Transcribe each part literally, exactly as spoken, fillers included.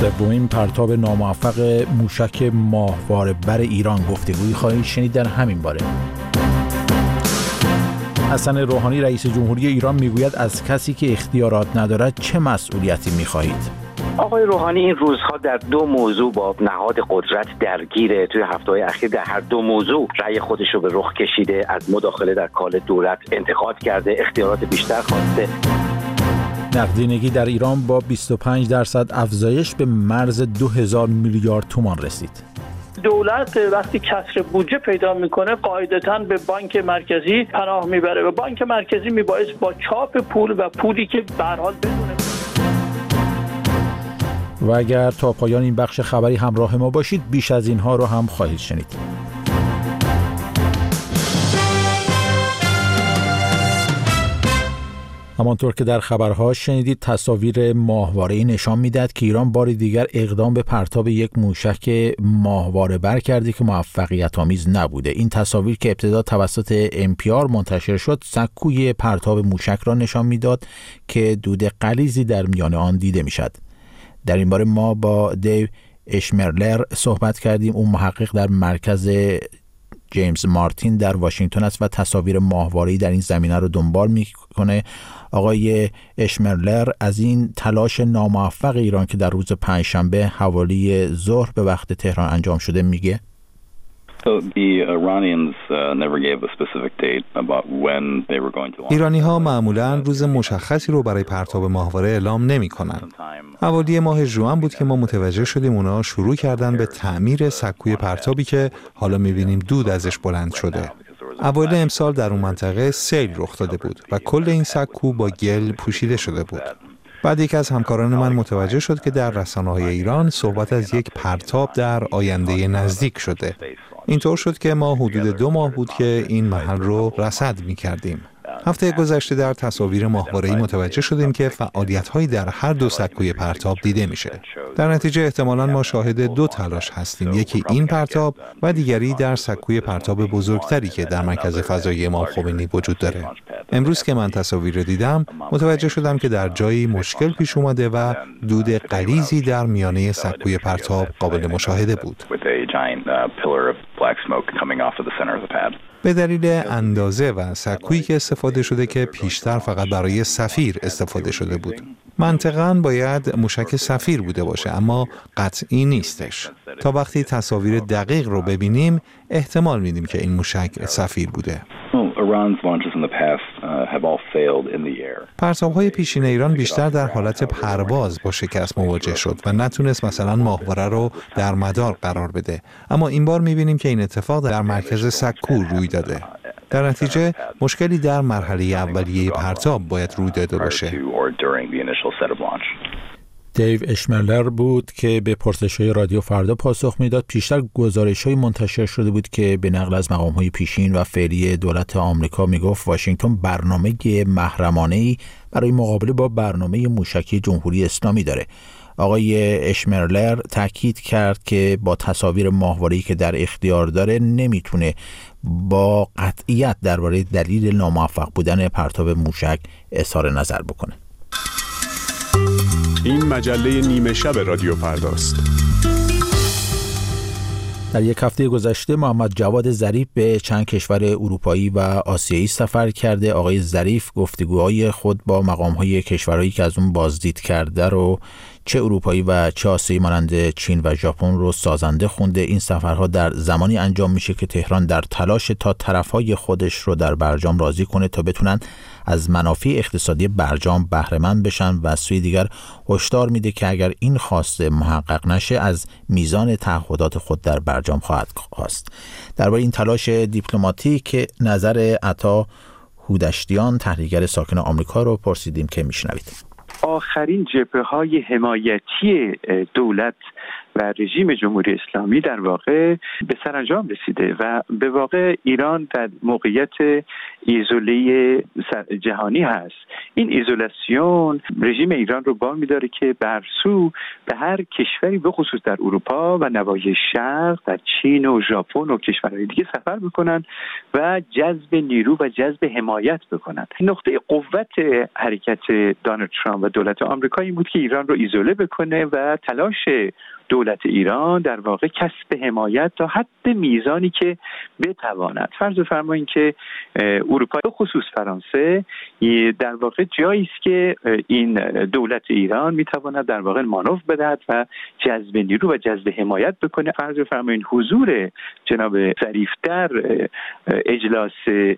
سومین پرتاب ناموفق موشک ماهواره بر ایران گفتگویی خواهید شنید در همین باره. حسن روحانی رئیس جمهوری ایران میگوید از کسی که اختیارات ندارد چه مسئولیتی میخواهید؟ آقای روحانی این روزها در دو موضوع با نهاد قدرت درگیره. توی هفته‌های اخیر در هر دو موضوع رأی خودش رو به رخ کشیده، از مداخله در کار دولت انتقاد کرده، اختیارات بیشتر خواسته. نقدینگی در ایران با بیست و پنج درصد افزایش به مرز دو هزار میلیارد تومان رسید. دولت وقتی کسر بودجه پیدا میکنه قاعدتاً به بانک مرکزی پناه میبره و بانک مرکزی میبایست با چاپ پول و پولی که به هر حال بدونه. و اگر تا پایان این بخش خبری همراه ما باشید بیش از اینها رو هم خواهید شنید. همانطور که در خبرها شنیدید، تصاویر ماهواره‌ای نشان می‌دهد که ایران بار دیگر اقدام به پرتاب یک موشک ماهواره بر کرده که موفقیت آمیز نبوده. این تصاویر که ابتدا توسط ام پی آر منتشر شد، سکوی پرتاب موشک را نشان می‌داد که دود غلیظی در میان آن دیده می‌شد. در این باره ما با دیو اشمرلر صحبت کردیم. اون محقق در مرکز جیمز مارتین در واشنگتن است و تصاویر ماهواره‌ای در این زمینه رو دنبال میکنه. آقای اشمرلر از این تلاش ناموفق ایران که در روز پنجشنبه حوالی ظهر به وقت تهران انجام شده میگه. ایرانی ها معمولاً روز مشخصی رو برای پرتاب ماهواره اعلام نمی کنن. حوالی ماه ژوئن بود که ما متوجه شدیم اونا شروع کردن به تعمیر سکوی پرتابی که حالا می بینیم دود ازش بلند شده. اوایل امسال در اون منطقه سیل رخ داده بود و کل این سکو با گل پوشیده شده بود. بعد یکی از همکاران من متوجه شد که در رسانه‌های ایران صحبت از یک پرتاب در آینده نزدیک شده. اینطور شد که ما حدود دو ماه بود که این محل رو رصد می‌کردیم. هفته گذشته در تصاویر ماهواره‌ای متوجه شدیم که فعالیت‌هایی در هر دو سکوی پرتاب دیده میشه. در نتیجه احتمالاً ما شاهد دو تلاش هستیم، یکی این پرتاب و دیگری در سکوی پرتاب بزرگتری که در مرکز فضایی امام خمینی وجود داره. امروز که من تصاویر دیدم متوجه شدم که در جایی مشکل پیش اومده و دود غلیظی در میانه سکوی پرتاب قابل مشاهده بود. به دلیل اندازه و سکویی که استفاده شده که پیشتر فقط برای سفیر استفاده شده بود. منطقاً باید موشک سفیر بوده باشه، اما قطعی نیستش. تا وقتی تصاویر دقیق رو ببینیم احتمال میدیم که این موشک سفیر بوده. پرتاب‌های پیشین ایران بیشتر در حالت پرواز با شکست مواجه شد و نتونست مثلا ماهواره رو در مدار قرار بده. اما این بار می‌بینیم که این اتفاق در مرکز سکو روی داده. در نتیجه مشکلی در مرحله اولیه پرتاب باید روی داده باشه. دیو اشمرلر بود که به پرسش‌های رادیو فردا پاسخ میداد. پیشتر گزارش‌های منتشر شده بود که به نقل از مقام‌های پیشین و فعلی دولت آمریکا میگفت واشنگتن برنامه محرمانه‌ای برای مقابله با برنامه موشکی جمهوری اسلامی داره. آقای اشمرلر تاکید کرد که با تصاویر ماهواره‌ای که در اختیار داره نمیتونه با قطعیت درباره دلیل ناموفق بودن پرتاب موشک اظهار نظر بکنه. این مجله نیمه شب رادیو فرداست. در یک هفته گذشته محمد جواد ظریف به چند کشور اروپایی و آسیایی سفر کرده. آقای ظریف گفتگوهای خود با مقام‌های کشورهایی که از اون بازدید کرده رو چه اروپایی و چه آسیایی مانند چین و ژاپن رو سازنده خونده. این سفرها در زمانی انجام میشه که تهران در تلاش تا طرفهای خودش رو در برجام راضی کنه تا بتونن از منافع اقتصادی برجام بهره مند بشن و سوی دیگر هشدار میده که اگر این خواسته محقق نشه از میزان تعهدات خود در برجام خواهد خواست. درباره این تلاش دیپلماتیک نظر عطا هودشتیان تحلیلگر ساکن آمریکا رو پرسیدیم که میشنوید. آخرین جبهه‌های حمایتی دولت و رژیم جمهوری اسلامی در واقع به سرانجام رسیده و به واقع ایران در موقعیت ایزوله جهانی هست. این ایزولاسیون رژیم ایران رو با می‌داره که برسو به هر کشوری به خصوص در اروپا و نواحی شرق، در چین و ژاپن و کشورهای دیگه سفر بکنن و جذب نیرو و جذب حمایت بکنن. نقطه قوت حرکت دونالد ترامپ و دولت آمریکا این بود که ایران رو ایزوله بکنه و تلاش دولت ایران در واقع کسب حمایت تا حد میزانی که بتواند. فرض فرمایید که اروپا به خصوص فرانسه در واقع جایی است که این دولت ایران میتواند در واقع مانور بدهد و جذب نیرو و جذب حمایت بکنه. فرض فرمایید حضور جناب ظریف در اجلاس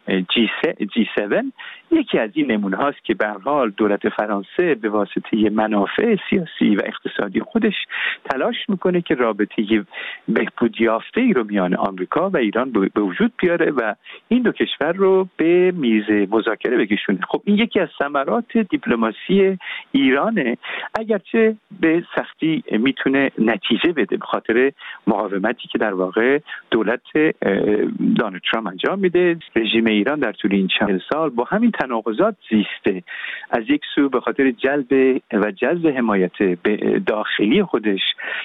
جی هفت یکی از این نمونه هاست که به هر حال دولت فرانسه به واسطه منافع سیاسی و اقتصادی خودش تلاش میکنه که رابطه بهبود یافته ای رو میان آمریکا و ایران به وجود بیاره و این دو کشور رو به میز مذاکره بکشونه. خب این یکی از ثمرات دیپلماسی ایرانه، اگرچه به سختی میتونه نتیجه بده به خاطر مقاومتی که در واقع دولت دونالد ترامپ انجام میده. رژیم ایران در طول این چند سال با همین تناقضات زیسته. از یک سو به خاطر جلب و جذب حمایت داخلی خودش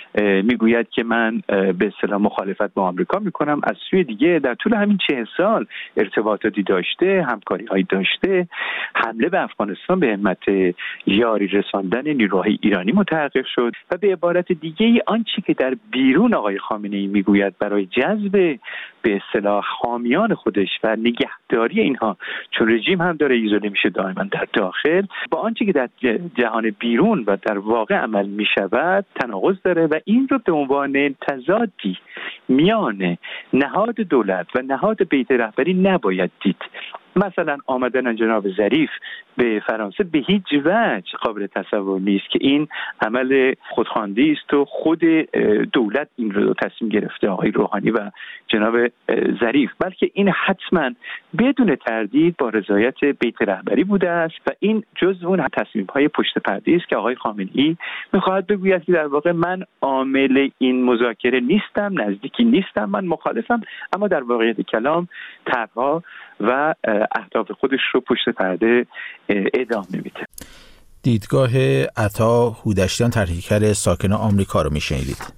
میگوید که من به اصطلاح مخالفت با آمریکا میکنم، از سوی دیگه در طول همین چه سال ارتباطاتی داشته، همکاری هایی داشته، حمله به افغانستان به همت یاری رساندن نیروهای ایرانی متحقق شد و به عبارت دیگه آنچه که در بیرون آقای خامنه‌ای میگوید برای جذب به اصطلاح حامیان خودش و نگهداری اینها، چون رژیم هم داره ایزوله میشه دائما در داخل، با آنچه که در جهان بیرون و در واقع عمل میشود تناقض داره و این رو به عنوان تضادی میان نهاد دولت و نهاد بیت رهبری نباید دید. مثلا آمدن جناب ظریف به فرانسه به هیچ وجه قابل تصور نیست که این عمل خودخواندی است و خود دولت این رو تصمیم گرفته آقای روحانی و جناب ظریف، بلکه این حتما بدون تردید با رضایت بیت رهبری بوده است و این جزء اون تصمیم‌های پشت پرده است که آقای خامنه‌ای می‌خواهد بگوید که در واقع من عامل این مذاکره نیستم، نزدیکی نیستم، من مخالفم، اما در واقعیت کلام طرح‌ها و اهداف خودش رو پشت پرده ادامه میده. دیدگاه عطا هودشتیان، تحلیلگر ساکن آمریکا رو میشنیدید.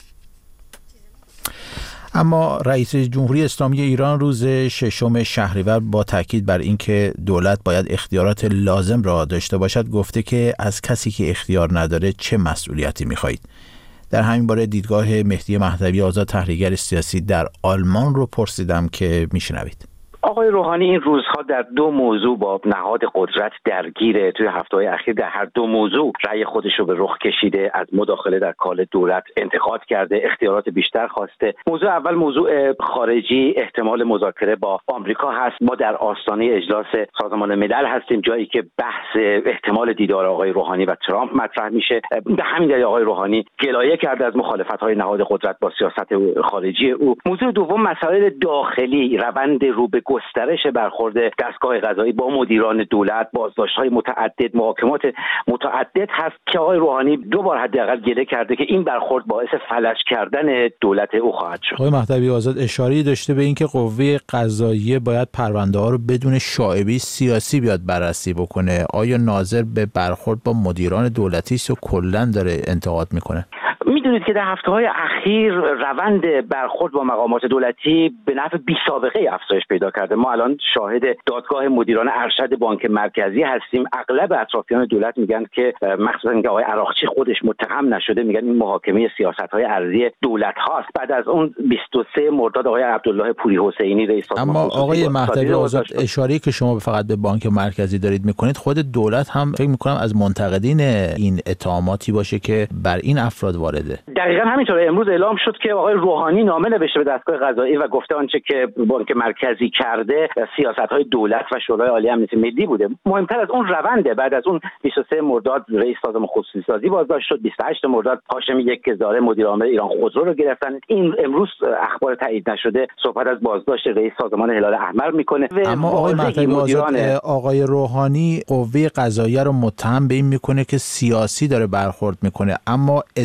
اما رئیس جمهوری اسلامی ایران روز ششم شهریور با تاکید بر اینکه دولت باید اختیارات لازم را داشته باشد گفته که از کسی که اختیار نداره چه مسئولیتی میخواهید. در همین باره دیدگاه مهدی مهدوی آزاد، تحلیلگر سیاسی در آلمان رو پرسیدم که میشنوید. آقای روحانی این روزها در دو موضوع با نهاد قدرت درگیره. توی هفته‌های اخیر در هر دو موضوع رأی خودش رو به رخ کشیده، از مداخله در کار دولت انتقاد کرده، احتیاطات بیشتر خواسته. موضوع اول موضوع خارجی، احتمال مذاکره با آمریکا هست. ما در آستانه اجلاس سازمان ملل هستیم، جایی که بحث احتمال دیدار آقای روحانی و ترامپ مطرح میشه. به همین دلیل آقای روحانی گلایه کرده از مخالفت‌های نهاد قدرت با سیاست خارجی او. موضوع دوم مسائل داخلی، روند رو به گسترش برخورد دستگاه قضایی با مدیران دولت، بازداشت‌های متعدد، محاکمات متعدد هست که آقای روحانی دو بار حداقل گله کرده که این برخورد باعث فلج کردن دولت او خواهد شد. آقای مهدوی آزاد اشاره داشته به اینکه قوه قضاییه باید پرونده‌ها رو بدون شائبه سیاسی بیاد بررسی بکنه. آیا ناظر به برخورد با مدیران دولتی است و کلاً داره انتقاد میکنه؟ میدونید که در هفته‌های اخیر روند برخورد با مقامات دولتی به نحو بی‌سابقه افزایش پیدا کرده. ما الان شاهد دادگاه مدیران ارشد بانک مرکزی هستیم. اغلب اطرافیان دولت میگن که مخصوصا اینکه آقای عراقچی خودش متهم نشده، میگن این محاکمه سیاست‌های ارضی دولت هاست. بعد از اون بیست و سه مرداد آقای عبدالله پوری حسینی رئیس سازمان، اما آقای مهدوی آزاد اشاره که شما فقط به بانک مرکزی دارید میکنید، خود دولت هم فکر میکنم از منتقدین این اتهاماتی باشه که بر این افراد وارده. دقیقاً همینطوره. امروز اعلام شد که آقای روحانی نامه نوشته به دستگاه قضایی و گفته آنچه که بانک مرکزی کرده سیاست‌های دولت و شورای عالی امنیت ملی بوده. مهمتر از اون رونده. بعد از اون بیست و سه مرداد رئیس سازمان خصوصی سازی بازداشت شد. بیست و هشت مرداد هاشمی یک‌گزاره مدیر عامل ایران خودرو رو گرفتن. این امروز اخبار تایید نشده صحبت از بازداشت رئیس سازمان هلال احمر میکنه. اما آقای مهدوی آزاد، آقای روحانی قوه قضاییه رو متهم به این میکنه که سیاسی داره برخورد میکنه، اما اتهام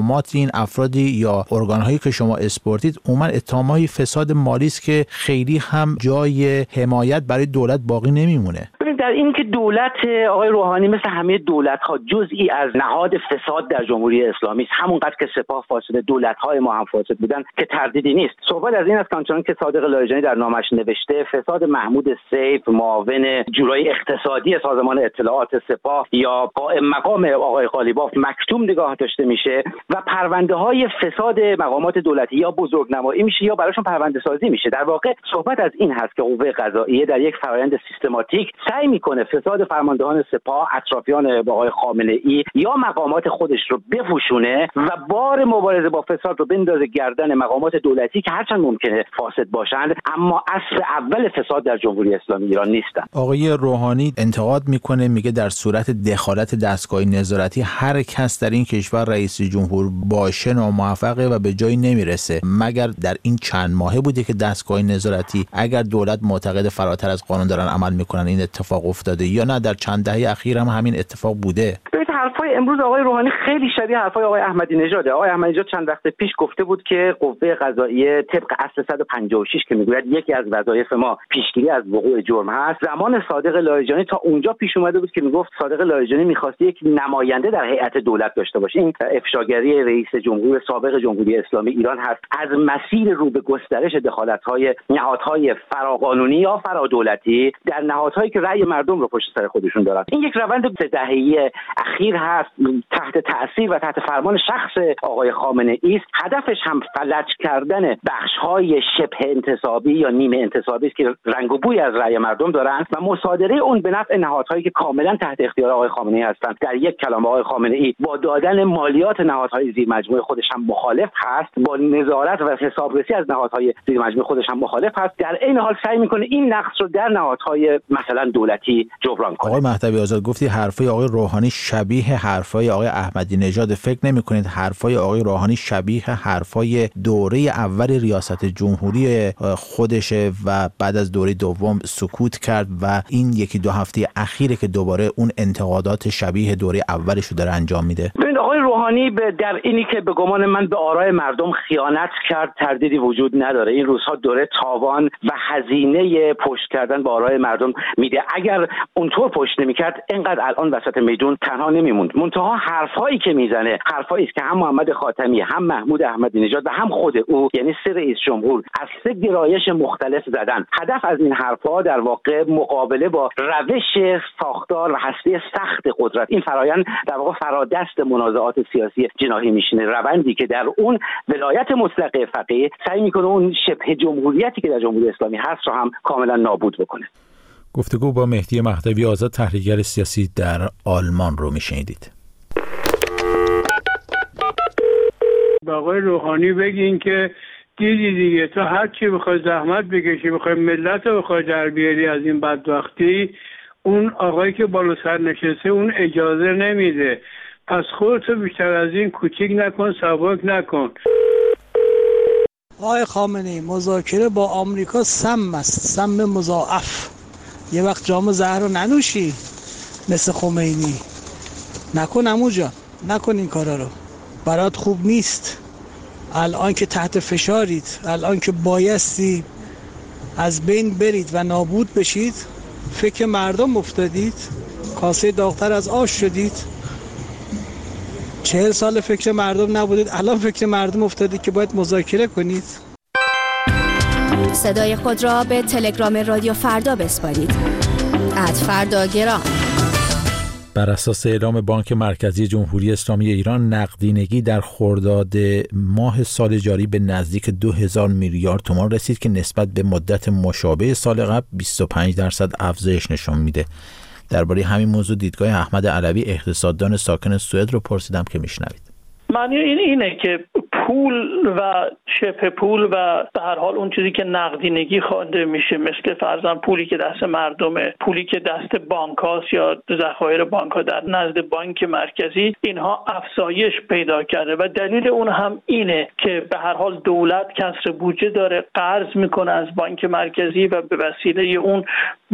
اتهامات این افرادی یا ارگان‌هایی که شما اسپورتید عموما اتهامای فساد مالی است که خیلی هم جای حمایت برای دولت باقی نمیمونه. در این که دولت آقای روحانی مثل همه دولت‌ها جزئی از نهاد فساد در جمهوری اسلامی است، همونقدر که سپاه فاسد، دولت‌های ما هم فاسد بودن که تردیدی نیست. صحبت از این است که که صادق لاریجانی در نامش نوشته فساد محمود سیف معاون جورای اقتصادی سازمان اطلاعات سپاه یا قائم مقام آقای قالیباف مکتوم نگاه داشته میشه و پرونده‌های فساد مقامات دولتی یا بزرگنمایی میشه یا براشون پرونده سازی میشه. در واقع صحبت از این هست که قوه قضاییه در یک فرآیند سیستماتیک سعی میکنه فساد فرماندهان سپاه، اطرافیان آقای خامنه‌ای یا مقامات خودش رو بپوشونه و بار مبارزه با فساد رو بندازه گردن مقامات دولتی که هرچند ممکنه فاسد باشند اما اصل اول فساد در جمهوری اسلامی ایران نیستن. آقای روحانی انتقاد میکنه، میگه در صورت دخالت دستگاه نظارتی هر کس در این کشور رئیس جمهور باشه ناموفقه و به جایی نمیرسه. مگر در این چند ماهه بوده که دستگاه نظارتی اگر دولت معتقد فراتر از قانون دارن عمل میکنن این اتفاق افتاده یا نه در چند دهه اخیر هم همین اتفاق بوده؟ ببینید حرفای امروز آقای روحانی خیلی شبیه حرفای آقای احمدی نژاده. آقای احمدی نژاد چند وقت پیش گفته بود که قوه قضاییه طبق اصل صد و پنجاه و شش که میگوید یکی از وظایف ما پیشگیری از وقوع جرم هست، زمان صادق لاریجانی تا اونجا پیش اومده بود که میگفت صادق لاریجانی میخواست یک نماینده در هیئت دولت داشته باشه. این افشاگری رئیس جمهور سابق جمهوری اسلامی ایران هست از مسیر رو به گسترش دخالت‌های نهادهای فراقانونی یا فرادولتی در نهادهایی که رأی مردم رو پشت سر خودشون دارن. این یک روند سه دهه‌ای اخیر هست تحت تأثیر و تحت فرمان شخص آقای خامنه‌ای است. هدفش هم فلج کردن بخش‌های شبه انتصابی یا نیمه انتصابی است که رنگ و بوی از رأی مردم دارن و مصادره اون به نفع نهادهایی که کاملا تحت اختیار آقای خامنه‌ای هستند. در یک کلام آقای خامنه‌ای با دادن مالیات نهادهای زیر مجموعه خودش هم مخالف هست، با نظارت و حسابرسی از نهادهای زیر مجموعه خودش هم مخالف هست. در این حال سعی می‌کنه این نقص رو در نهادهای مثلا دولتی جبران کنه. آقای مهدوی آزاد گفتی حرفای آقای روحانی شبیه حرفای آقای احمدی نژاد. فکر نمی‌کنید حرفای آقای روحانی شبیه حرفای دوره اول ریاست جمهوری خودشه و بعد از دوره دوم سکوت کرد و این یکی دو هفته اخیره که دوباره اون انتقادات شبیه دوره اولش رو داره انجام میده؟ ببین آقای روحانی در اینی که به گمان من به آرای مردم خیانت کرد تردیدی وجود نداره. این روزها دوره تاوان و هزینه پشت کردن به آرای مردم میده. اگر اونطور پشت نمیکرد اینقدر الان وسط میدون تنها نمیموند. منتها حرفایی که میزنه حرفایی است که هم محمد خاتمی، هم محمود احمدی نژاد و هم خود او یعنی سه رئیس جمهور از سه گرایش مختلف زدن. هدف از این حرفها در واقع مقابله با روش ساختار و هسته سخت قدرت. این فرایند در واقع فرادست منازعات سیاسی جناحی میشینه، روندی که در اون ولایت مطلقه فقیه سعی میکنه اون شبه جمهوریتی که در جمهوری اسلامی هست رو هم کاملا نابود بکنه. گفتگو با مهدی مهدوی آزاد، تحلیلگر سیاسی در آلمان رو میشنیدید. با آقای روحانی بگین که دیدی دیگه تو هر چی بخوای زحمت بکشی، بخوای ملت رو بخوای در بیاری از این بدبختی، اون آقایی که بالا سر نشسته اون اجازه نمیده. پس خودتو بیشتر از این کوچیک نکن، سبک نکن. آقای خامنه‌ای مذاکره با آمریکا سم است، سم مضاعف. یه وقت جام زهر رو ننوشی مثل خمینی. نکن عمو جان، نکن این کارا رو، برات خوب نیست. الان که تحت فشارید، الان که بایستی از بین برید و نابود بشید، فکر مردم افتادید، کاسه داغ‌تر از آش شدید. چهل سال فکر مردم نبودید، الان فکر مردم افتادید که باید مذاکره کنید. صدای خود را به تلگرام رادیو فردا بسپارید. ات فردا گرام. بر اساس اعلام بانک مرکزی جمهوری اسلامی ایران، نقدینگی در خرداد ماه سال جاری به نزدیک دو هزار میلیارد تومان رسید که نسبت به مدت مشابه سال قبل بیست و پنج درصد افزایش نشان میده. درباره همین موضوع دیدگاه احمد علوی، اقتصاددان ساکن سوئد رو پرسیدم که میشنوید. معنی این اینه که پول و شبه پول و به هر حال اون چیزی که نقدینگی خوانده میشه، مثل فرضاً پولی که دست مردمه، پولی که دست بانک‌هاست یا ذخایر بانک‌ها در نزد بانک مرکزی، اینها افزایش پیدا کرده و دلیل اون هم اینه که به هر حال دولت کسر بودجه داره، قرض میکنه از بانک مرکزی و به وسیله اون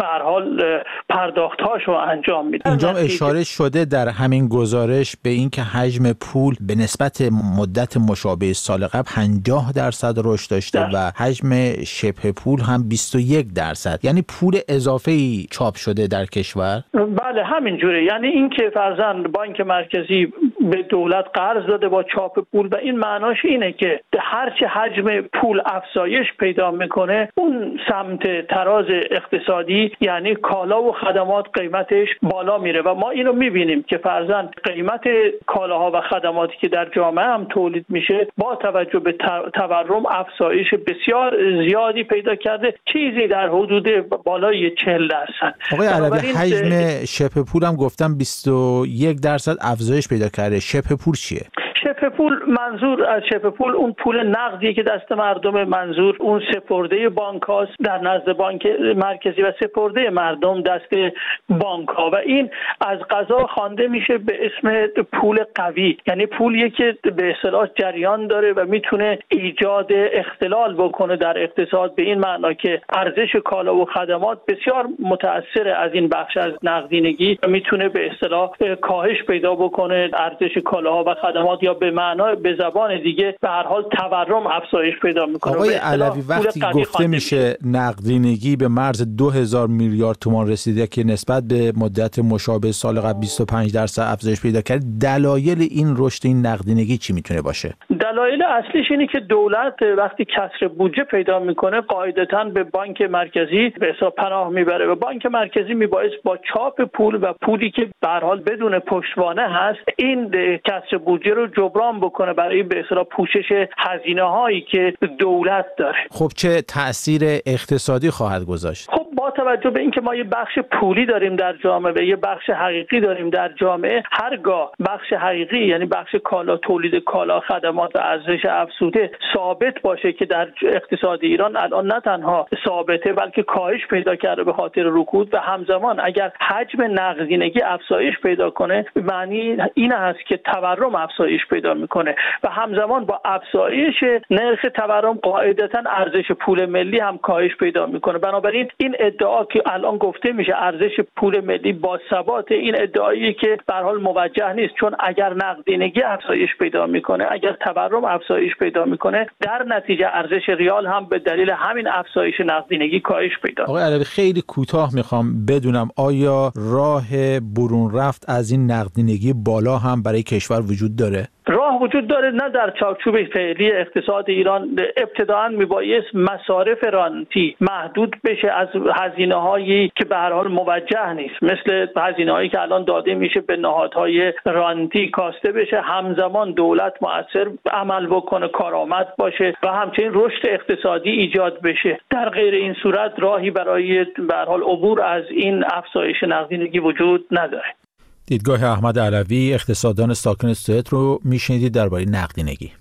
به هر حال پرداخت‌هاشو انجام میدن. اینجا اشاره شده در همین گزارش به اینکه حجم پول به نسبت مدت مشابه سال قبل پنجاه درصد رشد داشته در. و حجم شبه پول هم بیست و یک درصد، یعنی پول اضافه‌ای چاپ شده در کشور. بله همینجوره، یعنی این که فرضاً بانک مرکزی به دولت قرض داده با چاپ پول و این معناش اینه که هرچه حجم پول افزایش پیدا میکنه اون سمت تراز اقتصادی یعنی کالا و خدمات قیمتش بالا میره و ما اینو میبینیم که فرضاً قیمت کالاها و خدماتی که در جامعه هم تولید میشه با توجه به تورم افزایش بسیار زیادی پیدا کرده، چیزی در حدود بالای چهل درصد. آقای علوی حجم شبه پول هم گفتم بیست و یک درصد افزایش پیدا کرده. شبه پول چیه؟ شبه پول، منظور از شبه پول اون پول نقدی که دست مردم، منظور اون سپرده بانک هاست در نزد بانک مرکزی و سپرده مردم دست بانک ها و این از قضا خوانده میشه به اسم پول قوی، یعنی پولی که به اصطلاح جریان داره و میتونه ایجاد اختلال بکنه در اقتصاد، به این معنا که ارزش کالا و خدمات بسیار متأثر از این بخش از نقدینگی و میتونه به اصطلاح کاهش پیدا بکنه ارزش کالاها و خدمات، یا به معنای به زبان دیگه به هر حال تورم افزایش پیدا میکنه. آقای علوی وقتی گفته میشه نقدینگی به مرز دو هزار میلیارد تومان رسیده که نسبت به مدت مشابه سال قبل بیست و پنج درصد افزایش پیدا کرد، دلایل این رشد این نقدینگی چی میتونه باشه؟ دلایل اصلیش اینه که دولت وقتی کسر بودجه پیدا میکنه قاعدتاً به بانک مرکزی به حساب پناه میبره و بانک مرکزی میبایست با چاپ پول و پولی که به هر حال بدون پشتوانه هست این کسر بودجه رو جبران بکنه برای به اصطلاح پوشش هزینه هایی که دولت داره. خب چه تأثیر اقتصادی خواهد گذاشت؟ خب با توجه به اینکه ما یه بخش پولی داریم در جامعه و یه بخش حقیقی داریم در جامعه، هرگاه بخش حقیقی یعنی بخش کالا، تولید کالا، خدمات و ارزش افزوده ثابت باشه که در اقتصاد ایران الان نه تنها ثابته بلکه کاهش پیدا کرده به خاطر رکود و همزمان اگر حجم نقدینگی افزایش پیدا کنه، معنی این است که تورم افزایش پیدا میکنه و همزمان با افزایش نرخ تورم قاعدتاً ارزش پول ملی هم کاهش پیدا میکنه. بنابراین این ادعا که الان گفته میشه ارزش پول ملی با ثبات، این ادعایی که به هر حال موجه نیست، چون اگر نقدینگی افزایش پیدا میکنه، اگر تورم افزایش پیدا میکنه، در نتیجه ارزش ریال هم به دلیل همین افزایش نقدینگی کاهش پیدا. آقای علوی خیلی کوتاه میخوام بدونم آیا راه برون رفت از این نقدینگی بالا هم برای کشور وجود داره؟ راه وجود داره، نه در چارچوب فعلی اقتصاد ایران. ابتداعاً میبایست مصارف رانتی محدود بشه از هزینه‌هایی که به هر حال موجه نیست، مثل هزینه‌هایی که الان داده میشه به نهادهای رانتی کاسته بشه، همزمان دولت مؤثر عمل بکنه، کارآمد باشه و همچنین رشد اقتصادی ایجاد بشه. در غیر این صورت راهی برای به هر حال عبور از این افزایش نقدینگی وجود نداره. دیدگاه احمد علوی، اقتصاددان ساکن سوئد رو میشنیدید درباره نقدینگی.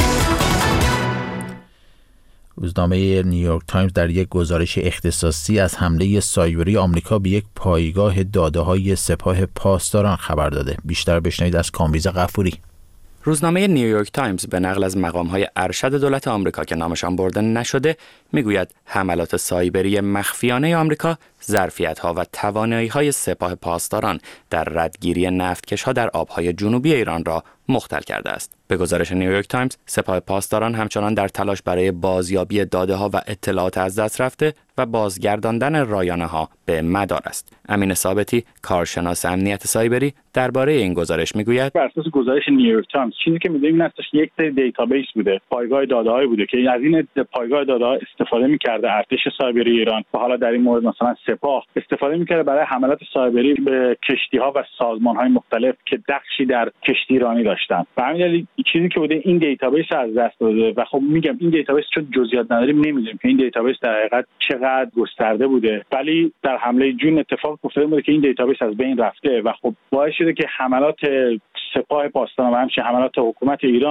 روزنامه نیویورک تایمز در یک گزارش اختصاصی از حمله سایبری آمریکا به یک پایگاه داده‌های سپاه پاسداران خبر داده. بیشتر بشنوید از کامبیز غفوری. روزنامه نیویورک تایمز به نقل از مقام‌های ارشد دولت آمریکا که نامشان برده نشده میگوید حملات سایبری مخفیانه آمریکا ظرفیت‌ها و توانایی‌های سپاه پاسداران در ردگیری نفتکش‌ها در آب‌های جنوبی ایران را مختل کرده است. به گزارش نیویورک تایمز، سپاه پاسداران همچنان در تلاش برای بازیابی داده‌ها و اطلاعات از دست رفته و بازگرداندن رایانه‌ها به مدار است. امین ثابتی، کارشناس امنیت سایبری، درباره این گزارش میگوید: بر اساس گزارش نیویورک تایمز چیزی که می‌دونیم این است یک سری دیتابیس بوده، پایگاه داده‌های بوده که از این پایگاه داده‌ها استفاده می‌کرده ارتش سایبری ایران و حالا در این مورد مثلا سپاه استفاده می‌کرده برای حملات سایبری به کشتی‌ها و سازمان‌های مختلف که نقشی در کشتیرانی داشتن. و همین دلیل چیزی که بوده این دیتابیس از دست داده و خب میگم این دیتابیس چون جزئیات نداریم نمی‌دونیم که این دیتابیس در حقیقت چقدر گسترده بوده، ولی در حمله جون اتفاق افتاده بوده که این دیتابیس از بین رفته و خب باعث شده که حملات سپاه پاسداران و همچنین حملات حکومت ایران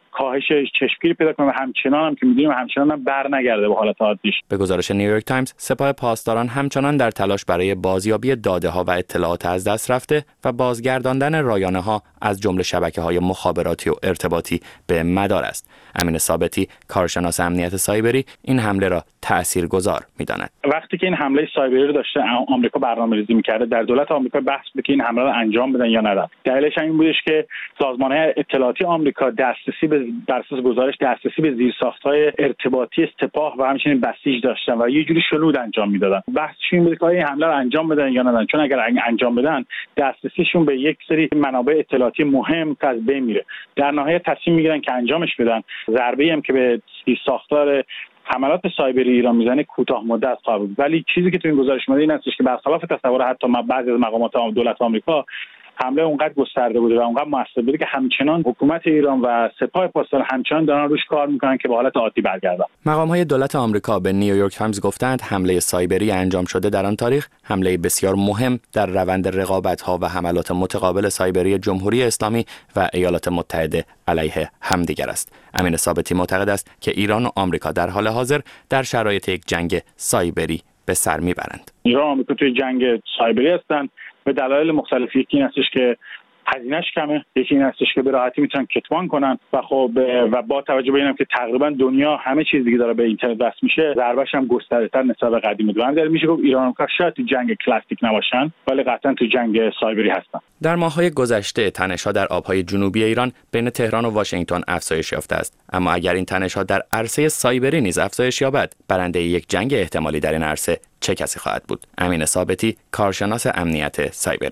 کاهش چشمگیری پیدا کنه و همچنان هم که می‌دونیم همچنان هم برنگرده به حالت عادیش. به گزارش نیویورک تایمز، سپاه پاسداران همچنان در تلاش برای بازیابی داده‌ها و اطلاعات از دست رفته و بازگرداندن رایانه‌ها از جمله شبکه‌های مخابراتی و ارتباطی به مدار است. امین ثابتی، کارشناس امنیت سایبری، این حمله را تاثیرگذار می‌داند. وقتی که این حمله سایبری رو داشته آمریکا برنامه‌ریزی می‌کرده، در دولت آمریکا بحث بود که این حمله رو انجام بدن یا ندن. دلیلش این بودش که سازمان‌های اطلاعاتی آمریکا دسترسی به بر اساس گزارش دسترسی به زیرساخت‌های ارتباطی سپاه و همچنین بسیج داشتن و یه جوری شنود انجام میدادن. بحثش این بود که این حمله رو انجام بدن یا ندن، چون اگر انجام بدن دسترسیشون به یک سری منابع اطلاعاتی مهم از بین میره. در نهایت تصمیم میگیرن که انجامش بدن. ضربه‌ای هم که به زیرساختار حملات سایبری ایران میزنه کوتاه مدت خواهد بود. ولی چیزی که تو این گزارش اومده این هستش که برخلاف تصور حتی بعضی از مقامات دولت آمریکا، حمله اونقدر گسترده بوده و اونقدر موثر بوده که همچنان حکومت ایران و سپاه پاسداران همچنان دارن روش کار میکنن که به حالت عادی برگردن. مقام‌های دولت آمریکا به نیویورک تایمز گفتند حمله سایبری انجام شده در آن تاریخ حمله بسیار مهم در روند رقابت‌ها و حملات متقابل سایبری جمهوری اسلامی و ایالات متحده علیه همدیگر است. امین ثابتی معتقد است که ایران و آمریکا در حال حاضر در شرایط یک جنگ سایبری به سر میبرند. ایران و آمریکا توی جنگ سایبری هستند به دلایل مختلفی. یکی این هستش که هزینه‌اش کمه، یکی این هستش که به راحتی میتونن کتمان کنن و خب و با توجه به اینم که تقریبا دنیا همه چیز دیگه داره به اینترنت وصل میشه، ضربه‌ش هم گسترده‌تر نسبت به قدیم بوده. در میشه گفت ایران و آمریکا شاید تو جنگ کلاسیک نباشن ولی قطعا تو جنگ سایبری هستن. در ماه‌های گذشته تنش‌ها در آب‌های جنوبی ایران بین تهران و واشنگتن افزایش یافته است. اما اگر این تنش‌ها در عرصه سایبری نیز افزایش یابد، برنده یک جنگ احتمالی در این عرصه چه کسی خواهد بود؟ امین ثابتی، کارشناس امنیت سایبری: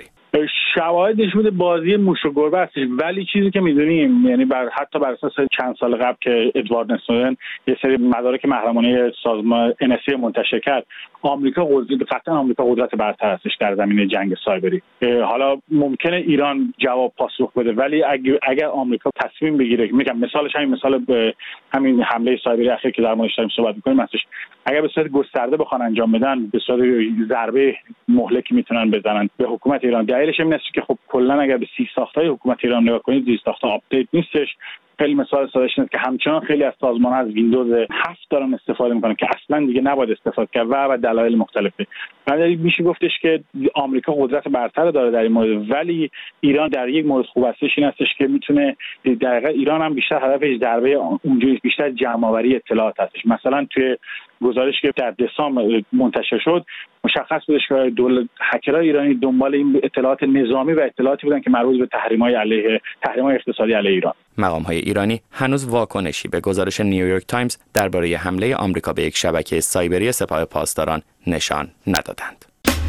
شواهدش بوده بازی موش و گربه هستش، ولی چیزی که میدونیم یعنی بر حتی بر اساس چند سال قبل که ادوارد اسنودن یه سری مدارک محرمانه سازمان ان اس ای منتشر کرد، آمریکا قدرت قطعا آمریکا قدرت برتر هستش در زمینه جنگ سایبری. حالا ممکنه ایران جواب پاسخ بده، ولی اگر اگر آمریکا تصمیم بگیره، میگم مثالش همین مثال همین حمله سایبری اخیر که در موردش داریم صحبت می‌کنیم هستش، اگر به صورت گسترده بخوان انجام بدن، به صورت ضربه مهلکی میتونن بزنن به حکومت ایران. دلیلش این است که خب کلا اگر به سی ساخت‌های حکومت ایران نگاه کنید، زیر ساخت‌ها آپدیت نیستش. خیلی مثال سادهش اینه که همچنان خیلی از سازمان‌ها از ویندوز هفت دارن استفاده می‌کنن که اصلا دیگه نباید استفاده کرد و و دلایل مختلفه. ولی میشه گفتش که آمریکا قدرت برتر داره در این مورد، ولی ایران در یک مورد خوب هستش این هستش که میتونه در واقع ایران هم بیشتر هدفش ضربه اونجوری بیشتر جمع‌آوری اطلاعات هستش. مثلا توی گزارشی که در دسامبر منتشر شد مشخص بودش که دولت هکرهای ایرانی دنبال این اطلاعات نظامی و اطلاعاتی بودن که مربوط به تحریم‌های علیه تحریم‌های اقتصادی علیه ایران. مقام‌های ایرانی هنوز واکنشی به گزارش نیویورک تایمز درباره حمله آمریکا به یک شبکه سایبری سپاه پاسداران نشان ندادند.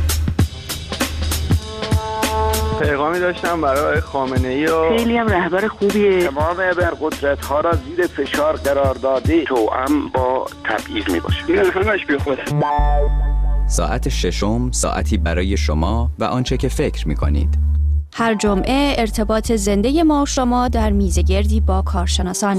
پیغامی داشتم برای خامنه‌ای و خیلی هم رهبر خوبیه. تمام ابرقدرت‌ها را زیر فشار قرار داده، توأم با تبعیض میباشه. این همش بیخوده. ساعت ششم، ساعتی برای شما و آنچه که فکر می‌کنید. هر جمعه ارتباط زنده ما و شما در میزگردی با کارشناسان.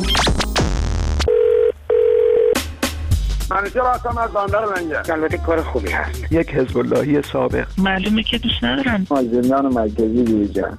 منیجر هستم از بندر منجر. البته کار خوبی هست. یک حزب اللهی سابق. معلومه که دوست ندارن. از زندان مرکزی بیرون.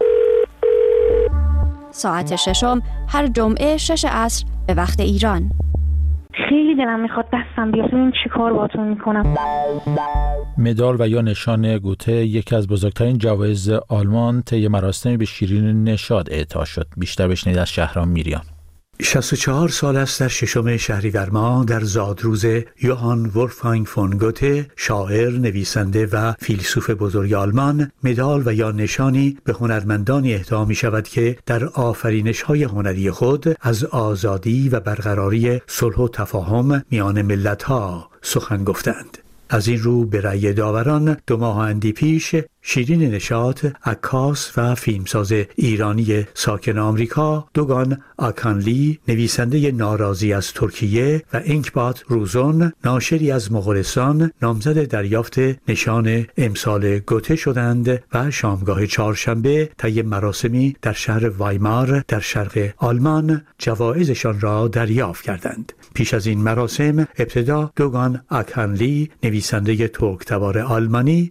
ساعت ششم هر جمعه شش عصر به وقت ایران. خیلی دلم میخواد دستم بیاد. این چی کار باهاتون میکنم؟ مدال و یا نشان گوته یکی از بزرگترین جوایز آلمان طی مراسمی به شیرین نشاد اعطا شد. بیشتر بشنید از شهرام میریان. شصت و چهار سال است در ششم شهریور ماه در زادروز یوهان ولفگانگ فون گوته، شاعر، نویسنده و فیلسوف بزرگ آلمان، مدال و یا نشانی به هنرمندانی اهدا می شود که در آفرینش‌های هنری خود از آزادی و برقراری صلح و تفاهم میان ملت‌ها سخن گفتند. از این رو به رأی داوران دو ماه اندی پیش شیرین نشاط، عکاس و فیلمساز ایرانی ساکن آمریکا، دوگان آکانلی، نویسنده ناراضی از ترکیه، و اینکبات روزون، ناشری از مغولستان، نامزد دریافت نشان امسال گوته شدند و شامگاه چهارشنبه طی مراسمی در شهر وایمار در شرق آلمان جوایزشان را دریافت کردند. پیش از این مراسم ابتدا دوگان آکانلی، نویسنده ترک تبار آلمانی،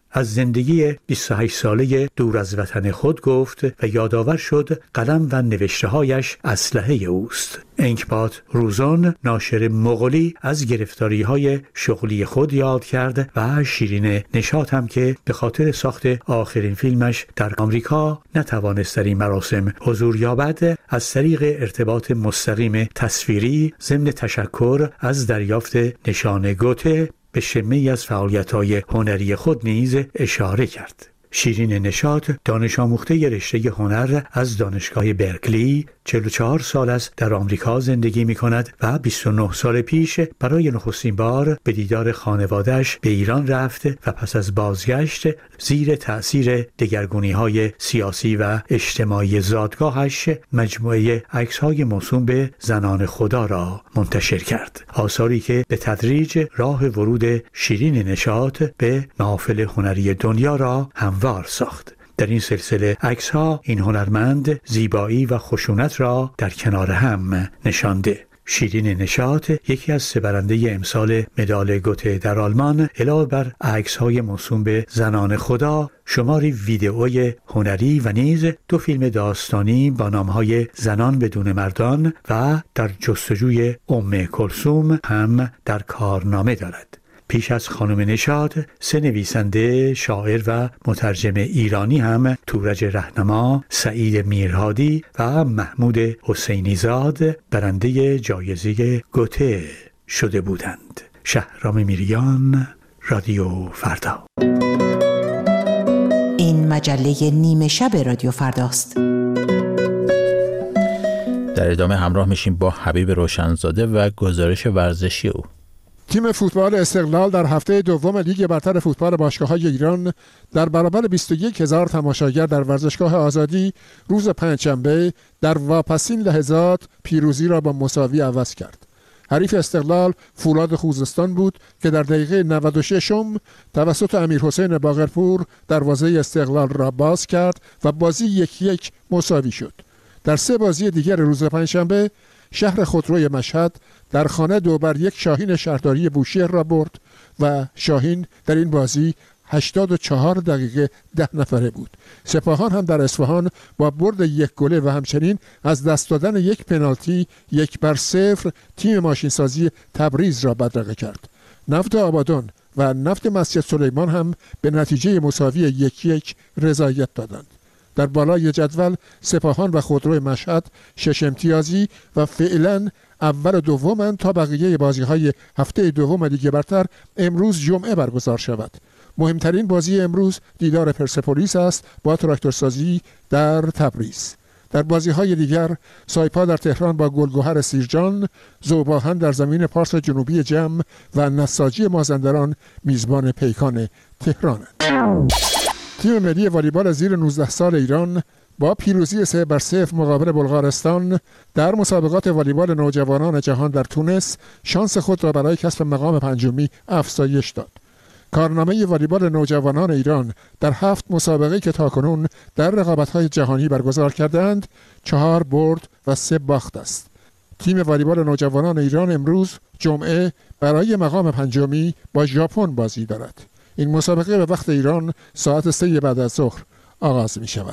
از زندگی بیست و هشت ساله دور از وطن خود گفت و یادآور شد قلم و نوشته‌هایش اسلحه اوست. انکبات روزان، ناشر مغولی، از گرفتاری‌های شغلی خود یاد کرد و شیرین نشاط هم که به خاطر ساخت آخرین فیلمش در آمریکا نتوانست در این مراسم حضور یابد، از طریق ارتباط مستقیم تصویری ضمن تشکر از دریافت نشان گوته به شمه‌ای از فعالیت‌های هنری خود نیز اشاره کرد. شیرین نشاط دانش آموخته رشته هنر از دانشگاه برکلی، چهل و چهار سال است در آمریکا زندگی می کند و بیست و نه سال پیش برای نخستین بار به دیدار خانواده‌اش به ایران رفت و پس از بازگشت زیر تأثیر دگرگونی‌های سیاسی و اجتماعی زادگاهش مجموعه عکس‌های موسوم به زنان خدا را منتشر کرد. آثاری که به تدریج راه ورود شیرین نشاط به محافل هنری دنیا را هموار ساخت. در این سلسله عکس‌ها این هنرمند زیبایی و خشونت را در کنار هم نشانده. شیرین نشاط یکی از سه برنده امسال مدال گوته در آلمان، علاوه بر عکس‌های موسوم به زنان خدا، شماری ویدئوی هنری و نیز دو فیلم داستانی با نام‌های زنان بدون مردان و در جستجوی ام کلثوم هم در کارنامه دارد. پیش از خانم نشاط، سه نویسنده، شاعر و مترجم ایرانی هم تورج رهنما، سعید میرهادی و محمود حسینی زاد برنده جایزه گوته شده بودند. شهرام میریان، رادیو فردا. این مجله نیمه شب رادیو فرداست. در ادامه همراه میشیم با حبیب روشنزاده و گزارش ورزشی او. تیم فوتبال استقلال در هفته دوم لیگ برتر فوتبال باشگاه‌های ایران در برابر بیست و یک هزار تماشاگر در ورزشگاه آزادی روز پنجشنبه در واپسین لحظات پیروزی را با مساوی عوض کرد. حریف استقلال فولاد خوزستان بود که در دقیقه نود و شش توسط امیرحسین باقرپور دروازه استقلال را باز کرد و بازی یک یک مساوی شد. در سه بازی دیگر روز پنجشنبه شهر خودروی مشهد در خانه دو بر یک شاهین شهرداری بوشهر را برد و شاهین در این بازی هشتاد و چهار دقیقه ده نفره بود. سپاهان هم در اصفهان با برد یک گله و همچنین از دست دادن یک پنالتی یک بر صفر تیم ماشینسازی تبریز را بدرقه کرد. نفت آبادان و نفت مسجد سلیمان هم به نتیجه مساوی یک یک رضایت دادند. در بالای جدول سپاهان و خودروی مشهد شش امتیازی و فعلا اول و دومند تا بقیه بازی‌های هفته دوم لیگ برتر امروز جمعه برگزار شود. مهمترین بازی امروز دیدار پرسپولیس است با تراکتورسازی در تبریز. در بازی‌های دیگر سایپا در تهران با گلگهر سیرجان، ذوباهن در زمین پارس جنوبی جم و نساجی مازندران میزبان پیکان تهرانند. تیم ملی والیبال زیر نوزده سال ایران با پیروزی سه بر صفر مقابل بلغارستان در مسابقات والیبال نوجوانان جهان در تونس شانس خود را برای کسب مقام پنجمی افزایش داد. کارنامه والیبال نوجوانان ایران در هفت مسابقه که تاکنون در رقابت‌های جهانی برگزار کردند چهار برد و سه باخت است. تیم والیبال نوجوانان ایران امروز جمعه برای مقام پنجمی با ژاپن بازی دارد. این مسابقه به وقت ایران ساعت سه بعد از ظهر آغاز می شود.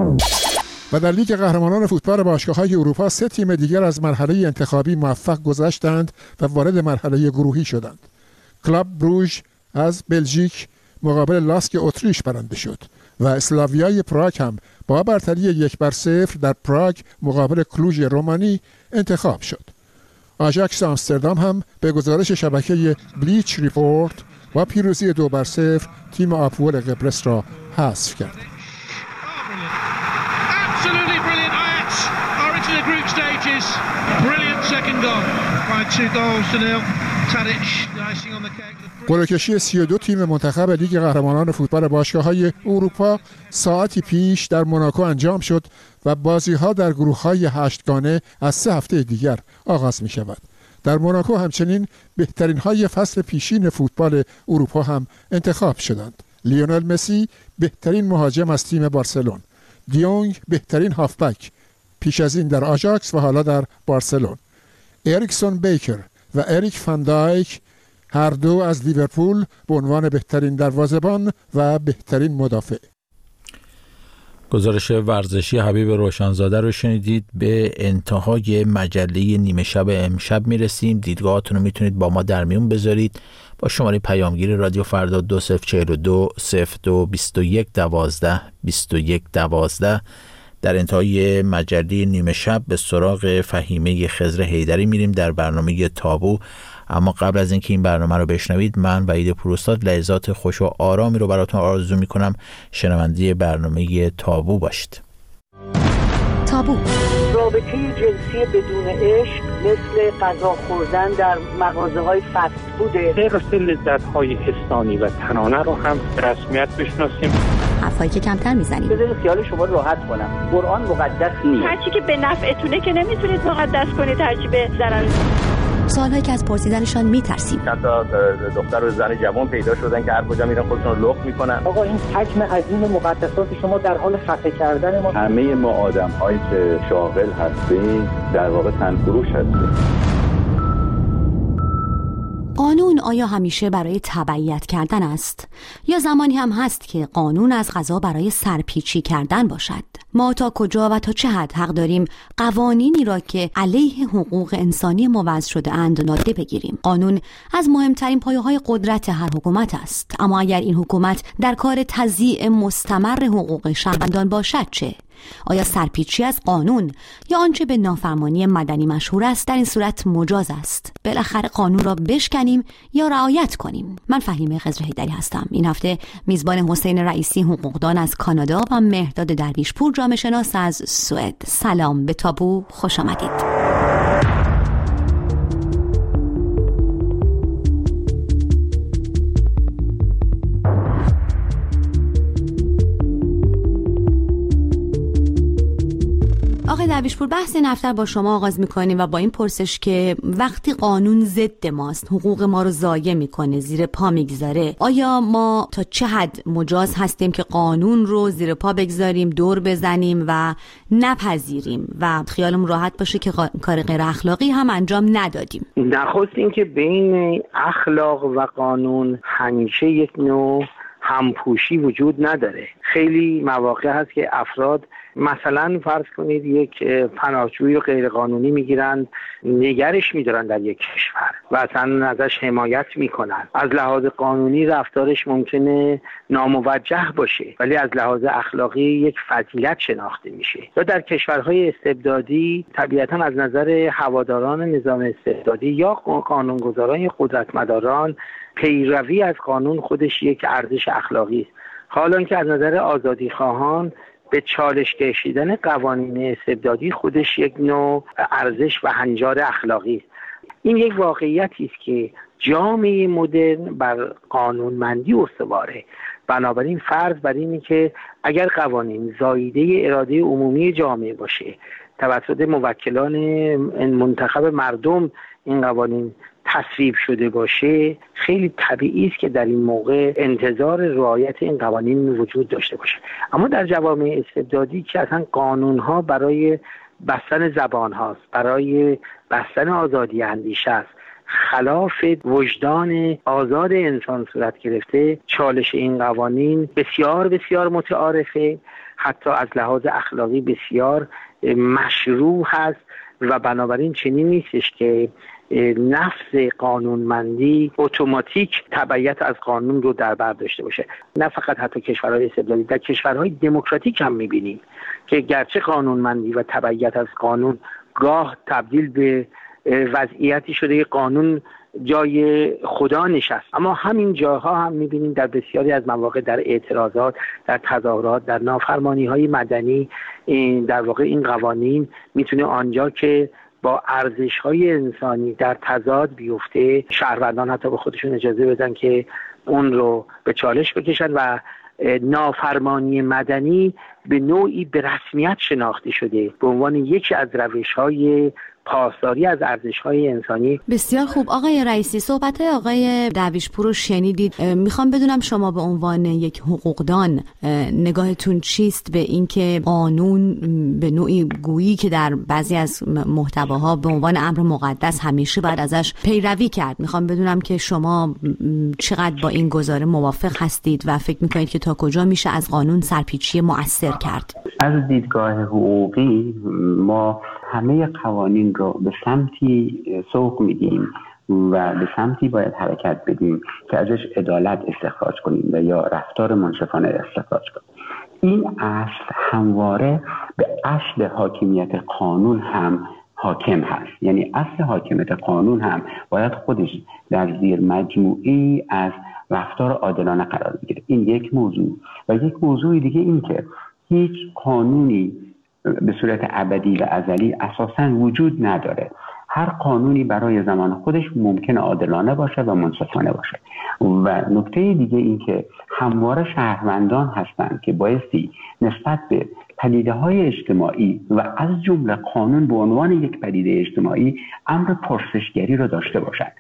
و در لیگ قهرمانان فوتبال باشگاه‌های اروپا سه تیم دیگر از مرحله انتخابی موفق گذشتند و وارد مرحله گروهی شدند. کلاب بروژ از بلژیک مقابل لاسک اتریش برنده شد و اسلاویای پراگ هم با برتری یک بر صفر در پراگ مقابل کلوژ رومانی انتخاب شد. آژاکس آمستردام هم به گزارش شبکه بلیچ ریپورت با پیروزی دو بر صفر تیم آپول قبرس را حذف کرد. قرعه‌کشی سی و دو تیم منتخب لیگ قهرمانان فوتبال باشگاه‌های اروپا ساعتی پیش در موناکو انجام شد و بازی‌ها در گروه‌های هشتگانه از سه هفته دیگر آغاز می‌شود. در موناکو همچنین بهترین های فصل پیشین فوتبال اروپا هم انتخاب شدند. لیونل مسی بهترین مهاجم از تیم بارسلون، دیونگ بهترین هافبک، پیش از این در آژاکس و حالا در بارسلون، اریکسون بیکر و اریک فاندایک هر دو از لیورپول به عنوان بهترین دروازه‌بان و بهترین مدافع. گزارش ورزشی حبیب روشنزاده رو شنیدید. به انتهای مجله نیمه شب امشب میرسیم. دیدگاهاتون رو میتونید با ما در میون بذارید با شماره پیامگیر رادیو فردا دو صفر چهل و دو صفر دو بیست و یک دوازده بیست و یک دوازده. در انتهای مجله نیمه شب به سراغ فهیمه خضر حیدری میریم در برنامه تابو. اما قبل از اینکه این برنامه رو بشنوید، من وحید پوروستاد لحظات خوش و آرامی رو براتون آرزو میکنم. شنونده برنامه تابو باشید. تابو، رابطه جنسی بدون عشق مثل غذا خوردن در مغازه های فست فوده. حفظ لذت های حسانی و تنانه رو هم رسمیت بشناسیم. حرفایی که کمتر میزنیم. بذارید خیال شما راحت کنم. قرآن مقدس نیست. هرچی که به نفعتونه که نمیتونید مقدس کنید، هرچی به ضرر. سوالهایی که از پرسیدنشان میترسیم. چند تا دختر و زن جوان پیدا شدن که هر کجا میرن خودشون رو لخت میکنن. آقا این حجم عظیم مقدسات شما در حال خفه کردن ما. همه ما آدم‌هایی که شاغل هستیم در واقع تنفروش هستیم. قانون آیا همیشه برای تبعیت کردن است یا زمانی هم هست که قانون از قضا برای سرپیچی کردن باشد؟ ما تا کجا و تا چه حد حق داریم قوانینی را که علیه حقوق انسانی ما وضع شده اند نادیده بگیریم؟ قانون از مهمترین پایه‌های قدرت هر حکومت است، اما اگر این حکومت در کار تضییع مستمر حقوق شهروندان باشد چه؟ آیا سرپیچی از قانون یا آنچه به نافرمانی مدنی مشهور است در این صورت مجاز است؟ بالاخره قانون را بشکنیم یا رعایت کنیم؟ من فهیمه خضر حیدری هستم. این هفته میزبان حسین رئیسی حقوقدان از کانادا و مهرداد درویشپور جامعه شناس از سوئد. سلام، به تابو خوش آمدید. آقای درویشپور، بحث این هفته با شما آغاز میکنیم و با این پرسش که وقتی قانون ضد ماست، حقوق ما رو ضایع میکنه، زیر پا میگذاره، آیا ما تا چه حد مجاز هستیم که قانون رو زیر پا بگذاریم، دور بزنیم و نپذیریم و خیالمون راحت باشه که کار غیر اخلاقی هم انجام ندادیم؟ نخست این که بین اخلاق و قانون همیشه یک نوع همپوشی وجود نداره. خیلی مواقع هست که افراد مثلا فرض کنید یک پناهجویی رو غیر قانونی میگیرند، نگرش میدارن در یک کشور و اصلا ازش حمایت میکنن. از لحاظ قانونی رفتارش ممکنه ناموجه باشه ولی از لحاظ اخلاقی یک فضیلت شناخته میشه. یا در کشورهای استبدادی طبیعتا از نظر هواداران نظام استبدادی یا قانونگذاران قدرتمداران پیروی از قانون خودش یک ارزش اخلاقی است، حالا که از نظر آزادی خواهان به چالش کشیدن قوانین استبدادی خودش یک نوع ارزش و هنجار اخلاقی است. این یک واقعیتی است که جامعه مدرن بر قانونمندی استواره. بنابراین فرض بر اینه که اگر قوانین زاییده اراده عمومی جامعه باشه، توسط موکلان منتخب مردم این قوانین تصویب شده باشه، خیلی طبیعی است که در این موقع انتظار رعایت این قوانین وجود داشته باشه. اما در جوامع استبدادی که اصلا قانون‌ها برای بستن زبان هاست، برای بستن آزادی اندیشه است، خلاف وجدان آزاد انسان صورت گرفته، چالش این قوانین بسیار بسیار متعارفه، حتی از لحاظ اخلاقی بسیار مشروع هست و بنابراین چنین نیستش که نفس قانونمندی اتوماتیک تبعیت از قانون رو در بر داشته باشه. نه فقط حتی کشورهای استبدادی، در کشورهای دموکراتیک هم می‌بینیم که گرچه قانونمندی و تبعیت از قانون گاه تبدیل به وضعیتی شده که قانون جای خدا نشست، اما همین جاها هم می‌بینیم در بسیاری از مواقع در اعتراضات، در تظاهرات، در نافرمانی‌های مدنی در واقع این قوانین میتونه آنجا که با ارزش‌های انسانی در تضاد بیفته، شهروندان حتی به خودشون اجازه بدن که اون رو به چالش بکشن و نافرمانی مدنی به نوعی به رسمیت شناخته شده به عنوان یکی از روش‌های پاسداری از ارزش‌های انسانی. بسیار خوب آقای رئیسی، صحبت آقای درویشپور رو شنیدید. میخوام بدونم شما به عنوان یک حقوقدان نگاهتون چیست به اینکه قانون به نوعی گویی که در بعضی از محتواها به عنوان امر مقدس همیشه باید ازش پیروی کرد. میخوام بدونم که شما چقدر با این گزاره موافق هستید و فکر میکنید که تا کجا میشه از قانون سرپیچی مؤثر کرد؟ از دیدگاه حقوقی ما همه قوانین رو به سمتی سوق میدیم و به سمتی باید حرکت بدیم که ازش عدالت استخراج کنیم و یا رفتار منصفانه استخراج کنیم. این اصل همواره به اصل حاکمیت قانون هم حاکم هست. یعنی اصل حاکمیت قانون هم باید خودش در زیر مجموعی از رفتار عادلانه قرار بگیره. این یک موضوع. و یک موضوع دیگه این که هیچ قانونی به صورت ابدی و ازلی اساساً وجود نداره. هر قانونی برای زمان خودش ممکن عادلانه باشه و منصفانه باشه. و نکته دیگه این که همواره شهروندان هستند که بایستی نسبت به پدیده‌های اجتماعی و از جمله قانون به عنوان یک پدیده اجتماعی امر پرسشگری رو داشته باشند.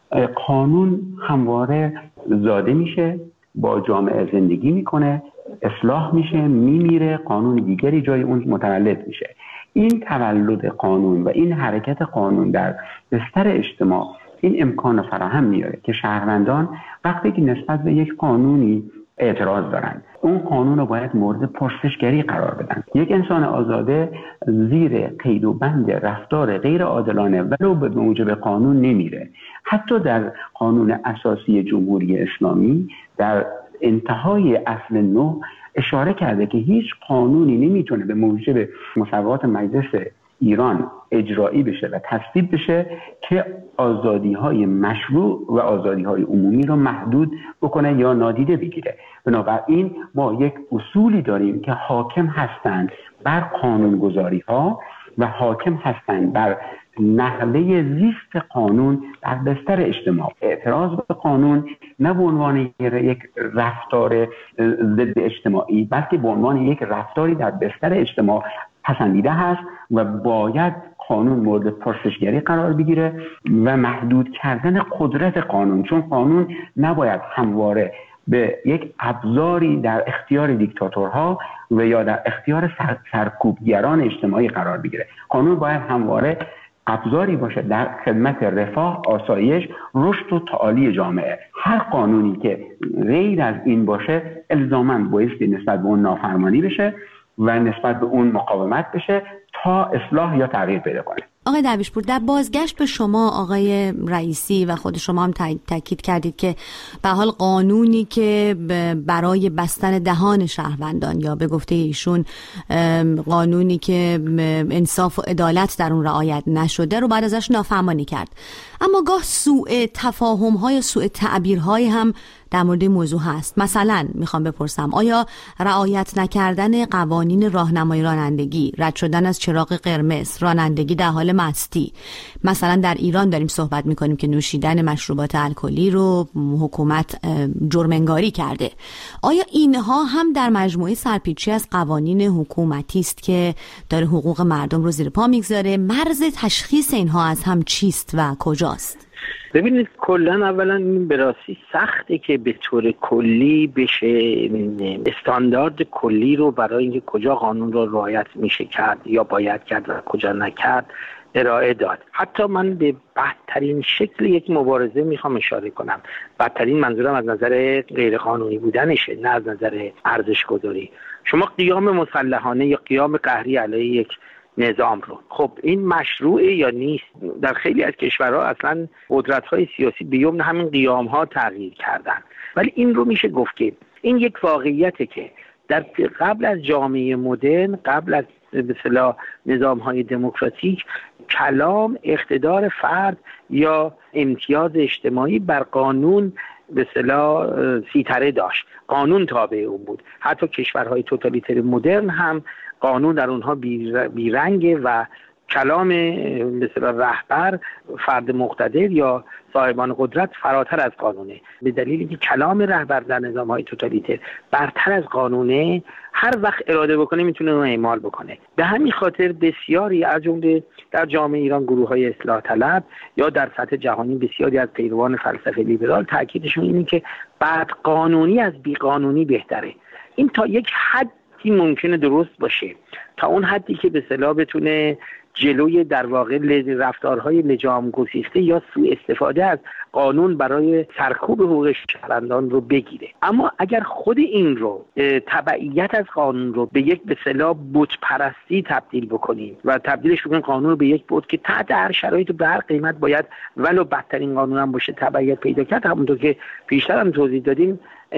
قانون همواره زاده میشه، با جامعه زندگی میکنه، اصلاح میشه، میمیره، قانون دیگری جای اون متولد میشه. این تولد قانون و این حرکت قانون در بستر اجتماع این امکان فراهم میاره که شهروندان وقتی که نسبت به یک قانونی اعتراض دارن، اون قانون رو باید مورد پرسشگری قرار بدن. یک انسان آزاده زیر قید و بند رفتار غیر عادلانه ولو به موجب قانون نمیره. حتی در قانون اساسی جمهوری اسلامی در انتهای اصل نه اشاره کرده که هیچ قانونی نمیتونه به موجب مصوبات مجلس ایران اجرایی بشه و تصویب بشه که آزادی‌های مشروع و آزادی‌های عمومی رو محدود بکنه یا نادیده بگیره. بنابراین ما یک اصولی داریم که حاکم هستند بر قانونگذاری‌ها و حاکم هستند بر نحوه زیست قانون در بستر اجتماع. اعتراض به قانون نه به عنوان یک رفتار ضد اجتماعی بلکه به عنوان یک رفتاری در بستر اجتماع پسندیده هست و باید قانون مورد پرسشگری قرار بگیره و محدود کردن قدرت قانون، چون قانون نباید همواره به یک ابزاری در اختیار دیکتاتورها و یا در اختیار سر، سرکوبگران اجتماعی قرار بگیره. قانون باید همواره ابزاری باشه در خدمت رفاه، آسایش، رشد و تعالی جامعه. هر قانونی که غیر از این باشه الزاماً بایستی نسبت به اون نافرمانی بشه و نسبت به اون مقاومت بشه تا اصلاح یا تغییر پیدا کنه. آقای درویشپور، در بازگشت به شما آقای رئیسی و خود شما هم تاکید کردید که به حال قانونی که برای بستن دهان شهروندان یا به گفته ایشون قانونی که انصاف و عدالت در اون رعایت نشده رو بعد ازش نافرمانی کرد. اما گاه سوء تفاهم‌های و سوء تعبیرهای هم در مورد موضوع هست. مثلا میخوام بپرسم آیا رعایت نکردن قوانین راهنمای رانندگی، رد شدن از چراغ قرمز، رانندگی در حال مستی، مثلا در ایران داریم صحبت میکنیم که نوشیدن مشروبات الکلی رو حکومت جرم‌انگاری کرده، آیا اینها هم در مجموعه سرپیچی از قوانین حکومتی است که داره حقوق مردم رو زیر پا میگذاره؟ مرز تشخیص اینها از هم چیست و کجاست؟ ببینید کلا اولا این به راستی سخته که به طور کلی بشه استاندارد کلی رو برای اینکه کجا قانون رو رعایت میشه کرد یا باید کرد و کجا نکرد ارائه داد. حتی من به بدترین شکل یک مبارزه میخوام اشاره کنم. بدترین منظورم از نظر غیر قانونی بودنشه، نه از نظر ارزش گذاری. شما قیام مسلحانه یا قیام قهری علیه یک نظام رو، خب این مشروعه یا نیست؟ در خیلی از کشورها اصلا قدرت‌های سیاسی به یمن همین قیام‌ها تغییر کردن. ولی این رو میشه گفت که این یک واقعیته که در قبل از جامعه مدرن، قبل از به اصطلاح نظام‌های دموکراتیک، کلام اقتدار فرد یا امتیاز اجتماعی بر قانون به اصطلاح سیطره داشت. قانون تابع اون بود. حتی کشورهای توتالیتر مدرن هم قانون در اونها بیرنگه و کلام به اصطلاح رهبر، فرد مقتدر یا صاحبان قدرت فراتر از قانونه. به دلیلی که کلام رهبر در نظام‌های توتالیتر برتر از قانونه، هر وقت اراده بکنه میتونه اون اعمال بکنه. به همین خاطر بسیاری از جمله در جامعه ایران گروه‌های اصلاح طلب یا در سطح جهانی بسیاری از پیروان فلسفه لیبرال تاکیدشون اینه که بعد قانونی از بی قانونی بهتره. این تا یک حدی ممکنه درست باشه، تا اون حدی که به اصطلاح بتونه جلوی در واقع رفتارهای لجام گسیخته یا سوء استفاده از قانون برای سرکوب حقوق شهروندان رو بگیره. اما اگر خود این رو تبعیت از قانون رو به یک به اصطلاح بت پرستی تبدیل بکنیم و تبدیلش بکنیم قانون رو به یک بت که تحت هر شرایط و به هر قیمت باید ولو بدترین قانون هم باشه تبعیت پیدا کرد، همونطور که پیشتر هم توضیح دادیم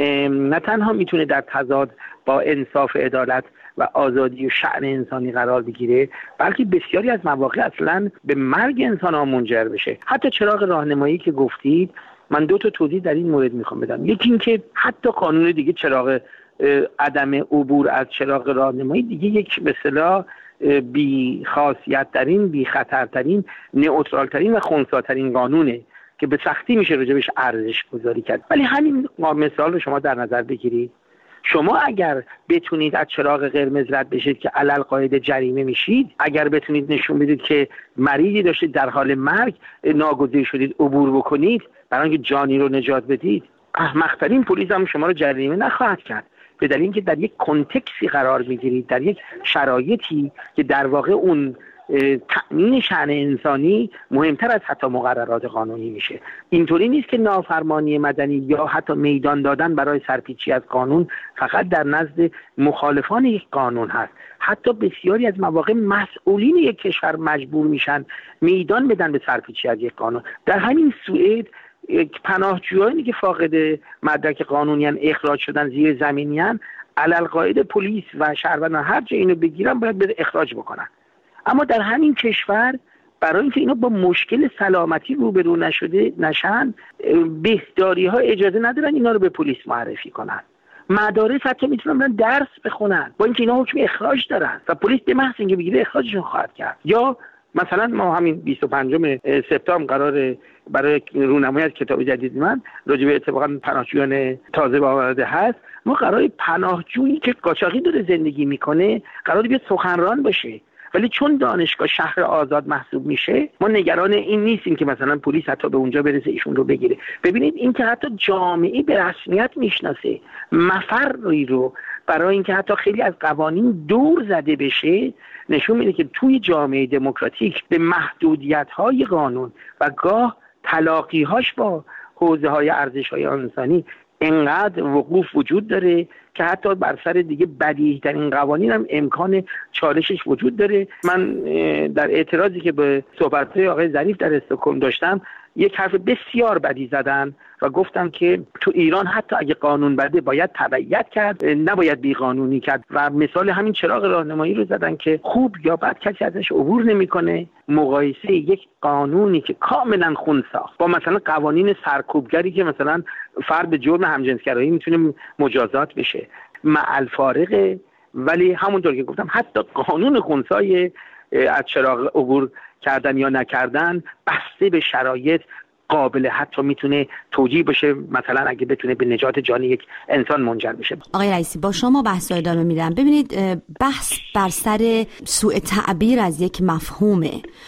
نه تنها میتونه در تضاد با انصاف، عدالت و آزادی و شأن انسانی قرار بگیره، بلکه بسیاری از مواقع اصلا به مرگ انسان ها منجر بشه. حتی چراغ راهنمایی که گفتید، من دو تا توضیح در این مورد میخوام بدم. یکی این که حتی قانون دیگه چراغ عدم عبور از چراغ راهنمایی دیگه یک به اصطلاح بی خاصیت ترین، بی خطر ترین، نئوترال ترین و خنثی ترین قانونه که به سختی میشه راجبش ارزش گذاری کرد. ولی همین مثال رو شما در نظر بگیرید، شما اگر بتونید از چراغ قرمز رد بشید که علل قاعده جریمه میشید، اگر بتونید نشون بدید که مریضی داشتید در حال مرگ ناگزیر شدید عبور بکنید برای اینکه جانی رو نجات بدید، احمق‌ترین پلیس هم شما رو جریمه نخواهد کرد، به دلیل اینکه در یک کنتکسی قرار میگیرید، در یک شرایطی که در واقع اون تأمین شأن انسانی مهمتر از حتی مقررات قانونی میشه. اینطوری نیست که نافرمانی مدنی یا حتی میدان دادن برای سرپیچی از قانون فقط در نزد مخالفان یک قانون هست. حتی بسیاری از مواقع مسئولین یک کشور مجبور میشن میدان بدن به سرپیچی از یک قانون. در همین سوئد پناهجویانی که فاقد مدرک قانونیان اخراج شدن زیر زمینیان، علل قاعده پلیس و شهروندان هر جا اینو بگیرن باید بده اخراج بکنن. اما در همین کشور برای اینکه اینا با مشکل سلامتی روبرو نشده نشن، بهداری ها اجازه ندارن اینا رو به پلیس معرفی کنن. مدارس حتی میتونن برن درس بخونن با اینکه اینا حکم اخراج دارن و پلیس به محض اینکه بگیره اخراجشون خواهد کرد. یا مثلا ما همین بیست و پنجم سپتامبر قرار برای رونمایی از کتاب جدید من راجع به اتفاقا پناهجویان تازه آمده هست، ما قرار پناهجویی که قاچاقی داره زندگی میکنه قرار بیاد سخنران باشه، ولی چون دانشگاه شهر آزاد محسوب میشه ما نگران این نیستیم که مثلا پلیس حتی به اونجا برسه ایشون رو بگیره. ببینید این که حتی جامعه به رسمیت میشناسه مفری رو برای اینکه حتی خیلی از قوانین دور زده بشه، نشون میده که توی جامعه دموکراتیک به محدودیت‌های قانون و گاه تلاقی‌هاش با حوزه‌های ارزش‌های انسانی اینقدر وقوف وجود داره که حتی بر سر دیگه بدیهی‌ترین قوانین هم امکان چالشش وجود داره. من در اعتراضی که به صحبت‌های آقای ظریف در استکهلم داشتم یک حرف بسیار بدی زدن و گفتم که تو ایران حتی اگه قانون بده باید تبعیت کرد، نباید بی قانونی کرد و مثال همین چراغ راهنمایی رو زدن که خوب یا بد کسی ازش عبور نمیکنه. مقایسه یک قانونی که کاملا خنثی با مثلا قوانین سرکوبگری که مثلا فرد به جرم همجنسگرایی میتونه مجازات بشه مع الفارقه، ولی همونطور که گفتم حتی قانون خنثی از چراغ عبور کردن یا نکردن بسته به شرایط قابل حتی میتونه توجیه بشه، مثلا اگه بتونه به نجات جان یک انسان منجر بشه. آقای رئیسی با شما بحث رو ادامه میدم. ببینید بحث بر سر سوء تعبیر از یک مفهومه،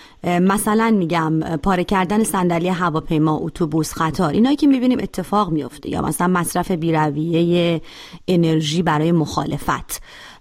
مثلا میگم پاره کردن صندلی هواپیما، اتوبوس، قطار، اینایی که میبینیم اتفاق میفته، یا مثلا مصرف بی‌رویه انرژی برای مخالفت.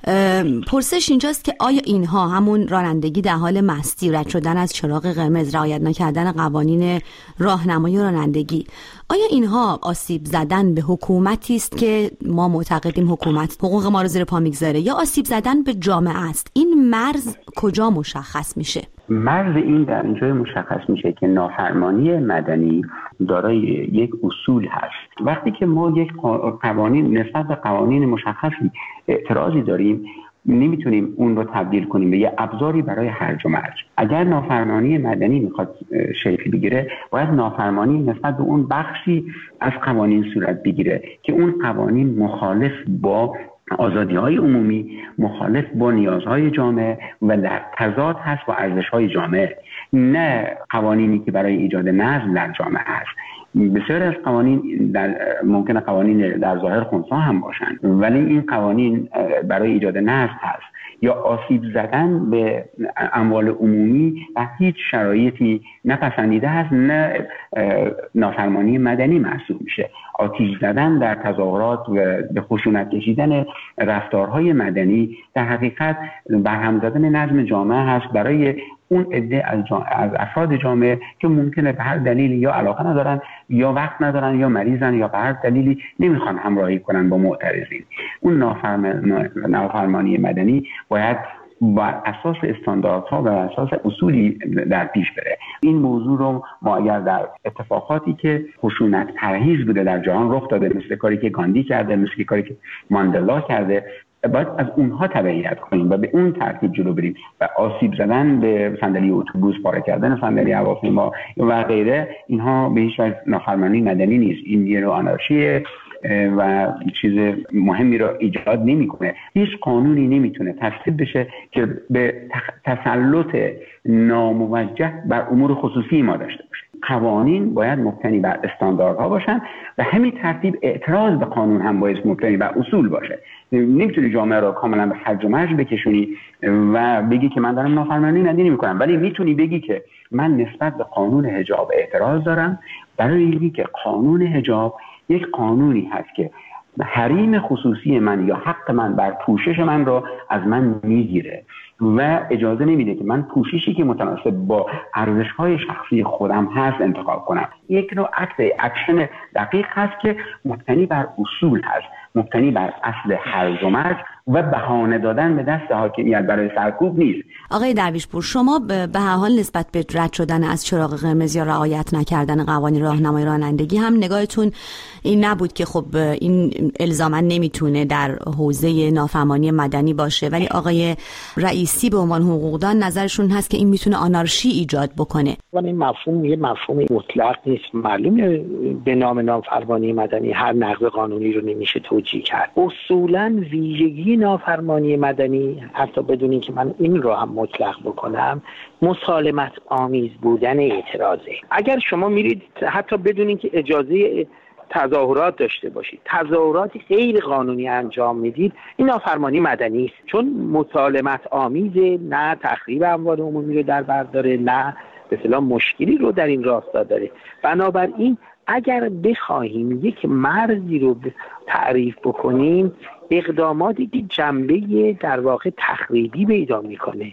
پرسش اینجاست که آیا اینها همون رانندگی در حال مستی، رد شدن از چراغ قرمز، رعایت نکردن قوانین راهنمایی رانندگی، آیا اینها آسیب زدن به حکومتی است که ما معتقدیم حکومت حقوق ما رو زیر پا میگذاره، یا آسیب زدن به جامعه است؟ این مرز کجا مشخص میشه؟ مرز این در اینجای مشخص میشه که نافرمانی مدنی دارای یک اصول هست. وقتی که ما یک قوانین نسبت به قوانین مشخصی اعتراضی داریم، نمیتونیم اون رو تبدیل کنیم به یه ابزاری برای هرج و مرج. اگر نافرمانی مدنی میخواد شکل بگیره، باید نافرمانی نسبت به اون بخشی از قوانین صورت بگیره که اون قوانین مخالف با آزادی‌های عمومی مخالف با نیازهای جامعه و در تضاد هست با ارزش‌های جامعه، نه قوانینی که برای ایجاد نظم در جامعه هست. بسیار از قوانین در ممکنه قوانین در ظاهر خنثی هم باشند، ولی این قوانین برای ایجاد نظم هست یا آسیب زدن به اموال عمومی و هیچ شرایطی نپسندیده هست، نه نافرمانی مدنی محسوب میشه. آتش زدن در تظاهرات و به خشونت کشیدن رفتارهای مدنی در حقیقت برهم زدن نظم جامعه هست برای اون عده از, از افراد جامعه که ممکنه به هر دلیلی یا علاقه ندارن یا وقت ندارن یا مریضن یا به هر دلیلی نمیخوان همراهی کنن با معترضین. اون نافرمان... نافرمانی مدنی باید بر اساس استانداردها و بر اساس اصولی در پیش بره. این موضوع رو ما اگر در اتفاقاتی که خشونت پرهیز بوده در جهان رخ داده، مثل کاری که گاندی کرده، مثل کاری که ماندلا کرده، باید از اونها تبعیت کنیم و به اون ترتیب جلو بریم و آسیب زدن به صندلی اتوبوس، پاره کردن صندلی هواپیما و غیره، اینها به هیچ وجه نافرمانی مدنی نیست. این یه نوع آنارشیه و چیز مهمی را ایجاد نمیکنه. هیچ قانونی نمیتونه تصویب بشه که به تسلط ناموجه بر امور خصوصی ما داشته باشه. قوانین باید مبتنی بر استانداردها باشن و همین ترتیب اعتراض به قانون هم باید مبتنی بر اصول باشه. نمیتونی جامعه را کاملا به هرج و مرج بکشونی و بگی که من دارم نافرمانی مدنی میکنم، ولی میتونی بگی که من نسبت به قانون حجاب اعتراض دارم، برای اینکه که قانون حجاب یک قانونی هست که حریم خصوصی من یا حق من بر پوشش من را از من میگیره و اجازه نمیده که من پوششی که متناسب با ارزش‌های شخصی خودم هست انتخاب کنم. یک نوع اکت اکشن دقیق هست که مبتنی بر اصول هست، مبتنی بر اصل هرج و مرج و بهانه دادن به دست حاکمیت برای سرکوب نیست. آقای درویش پور، شما به هر حال نسبت به رد شدن از چراغ قرمز یا رعایت نکردن قوانین راهنمای رانندگی هم نگاهتون این نبود که خب این الزاما نمیتونه در حوزه نافرمانی مدنی باشه، ولی آقای رئیسی به عنوان حقوقدان نظرشون هست که این میتونه آنارشی ایجاد بکنه. ولی این مفهوم یه مفهوم مطلق نیست. معلومه به نام نافرمانی مدنی هر نقض قانونی رو نمیشه توجیه کرد. اصولاً ویژگی نافرمانی مدنی، حتی بدون اینکه من این رو هم مطلق بکنم، مسالمت آمیز بودن اعتراضه. اگر شما میرید حتی بدون اینکه اجازه تظاهرات داشته باشید، تظاهراتی غیر قانونی انجام میدید، این نافرمانی مدنی است، چون مسالمت آمیزه، نه تخریب اموال عمومی رو در بر داره، نه به اصطلاح مشکلی رو در این راستا داره. بنابراین اگر بخواهیم یک مرزی رو تعریف بکنیم، اقداماتی که جنبه در واقع تخریبی پیدا میکنه،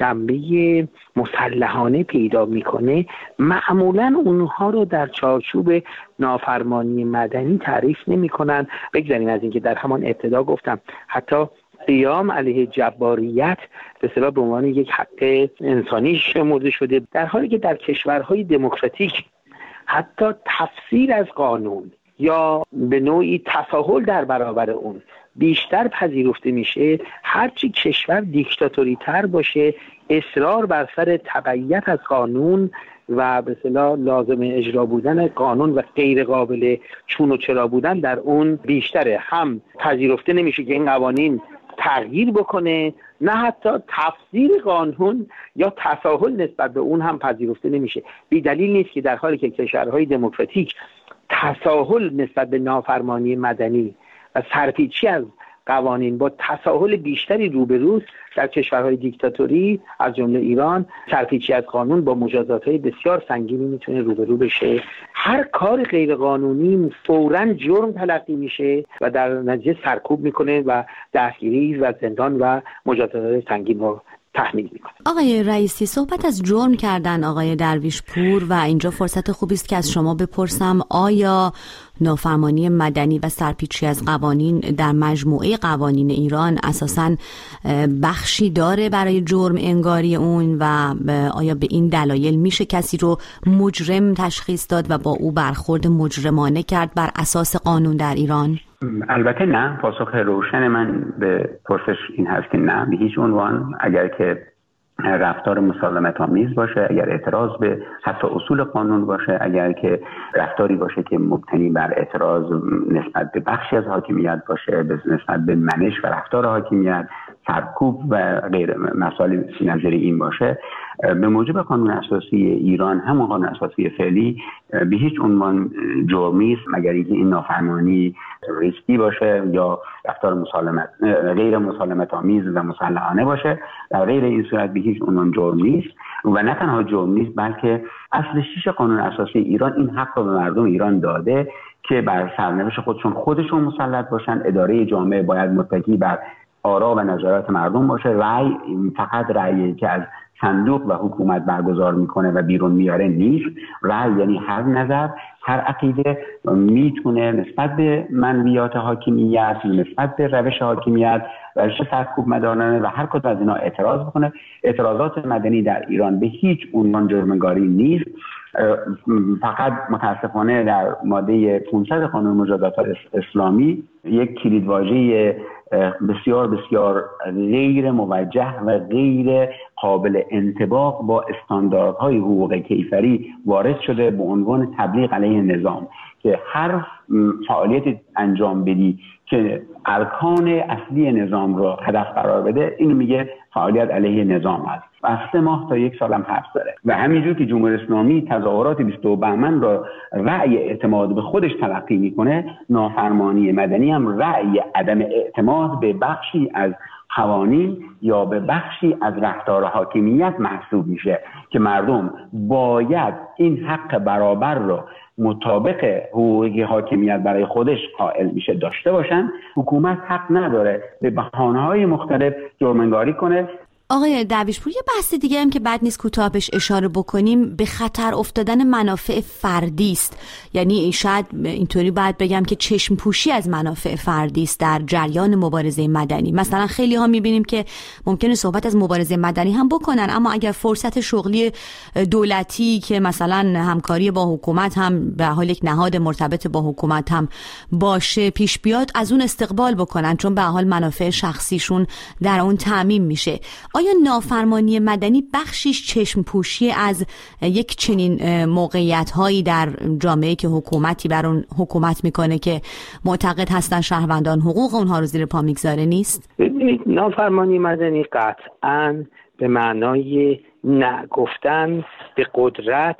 جنبه مسلحانه پیدا میکنه، معمولا اونها رو در چارچوب نافرمانی مدنی تعریف نمیکنن. بگذاریم از اینکه در همان ابتدا گفتم حتی قیام علیه جباریت به اصطلاح به عنوان یک حق انسانی شمرده شده، در حالی که در کشورهای دموکراتیک حتی تفسیر از قانون یا به نوعی تساهل در برابر اون بیشتر پذیرفته میشه. هرچی کشور دیکتاتوری تر باشه، اصرار بر سر تبعیت از قانون و به اصطلاح لازم اجرا بودن قانون و غیر قابل چون و چرا بودن در اون بیشتره. هم پذیرفته نمیشه که این قوانین تغییر بکنه، نه حتی تفسیر قانون یا تساهل نسبت به اون هم پذیرفته نمیشه. بی دلیل نیست که در حالی که کشورهای دموکراتیک تساهل نسبت به نافرمانی مدنی و سرپیچی از قوانین با تساهل بیشتری روبروست، در کشورهای دیکتاتوری از جمله ایران سرپیچی از قانون با مجازات‌های بسیار سنگینی میتونه روبرو بشه. هر کار غیر قانونی فوراً جرم تلقی میشه و در نتیجه سرکوب میکنه و دستگیری و زندان و مجازات سنگین رو تحمیل میکنه. آقای رئیسی، صحبت از جرم کردن آقای درویش پور و اینجا فرصت خوبی است که از شما بپرسم آیا نافرمانی مدنی و سرپیچی از قوانین در مجموعه قوانین ایران اساساً بخشی داره برای جرم انگاری اون و آیا به این دلایل میشه کسی رو مجرم تشخیص داد و با او برخورد مجرمانه کرد بر اساس قانون در ایران؟ البته نه. پاسخ روشن من به پرسش این هست که نه، به هیچ عنوان. اگر که رفتار مسالمت آمیز باشه، اگر اعتراض به حتی اصول قانون باشه، اگر که رفتاری باشه که مبتنی بر اعتراض نسبت به بخشی از حاکمیت باشه، نسبت به منش و رفتار حاکمیت، سرکوب و غیر مسائل نظری این باشه، به موجب قانون اساسی ایران، همون قانون اساسی فعلی، به هیچ عنوان جرمی است مگر اینکه این نافرمانی ریسکی باشه یا رفتار مسالمت غیر مسالمت آمیز و مسلحانه باشه. در غیر این صورت به هیچ عنوان جرم نیست و نه تنها جرم نیست بلکه اصل شیش قانون اساسی ایران این حق رو به مردم ایران داده که بر سرنوشت خودشون خودشون مسلط باشن. اداره جامعه باید متکی بر آرا و نظرات مردم باشه. رأی فقط رأیی که از صندوق و حکومت برگزار میکنه و بیرون میاره نیست. رأی یعنی هر نظر، هر عقیده میتونه نسبت به منویات حاکمیت، نسبت به روش حاکمیت، روش سرکوب مدارانه و هر کدوم از اینا اعتراض بکنه. اعتراضات مدنی در ایران به هیچ عنوان جرمگاری نیست. فقط متاسفانه در ماده پانصد قانون مجازات اسلامی یک کلیدواژه بسیار بسیار غیر موجه و غیر قابل انطباق با استانداردهای حقوق کیفری وارد شده به عنوان تبلیغ علیه نظام، که هر فعالیت انجام بدی که ارکان اصلی نظام را هدف قرار بده، اینو میگه فعالیت علیه نظام است. از سه ماه تا یک سال هم حبس داره. و همینجور که جمهوری اسلامی تظاهرات بیست و دو بهمن را رأی اعتماد به خودش تلقی میکنه، نافرمانی مدنی هم رأی عدم اعتماد به بخشی از قوانین یا به بخشی از رفتار حاکمیت محسوب میشه که مردم باید این حق برابر را مطابق حقوقی حاکمیت برای خودش قائل میشه داشته باشن. حکومت حق نداره به بهانه‌های مختلف جرم‌انگاری کنه. آقای درویشپور، یه بحث دیگه هم که بد نیست کوتاه بهش اشاره بکنیم، به خطر افتادن منافع فردی است. یعنی شاید اینطوری باید بگم که چشم پوشی از منافع فردی است در جریان مبارزه مدنی. مثلا خیلی ها میبینیم که ممکنه صحبت از مبارزه مدنی هم بکنن، اما اگر فرصت شغلی دولتی که مثلا همکاری با حکومت هم به حال یک نهاد مرتبط با حکومت هم باشه پیش بیاد، از اون استقبال بکنن، چون به حال منافع شخصیشون در اون تامین میشه. آیا نافرمانی مدنی بخشیش چشم پوشی از یک چنین موقعیت هایی در جامعه که حکومتی بر اون حکومت میکنه که معتقد هستن شهروندان حقوق اونها رو زیر پا میگذاره نیست؟ ببینید، نافرمانی مدنی قطعاً به معنای نه گفتن به قدرت،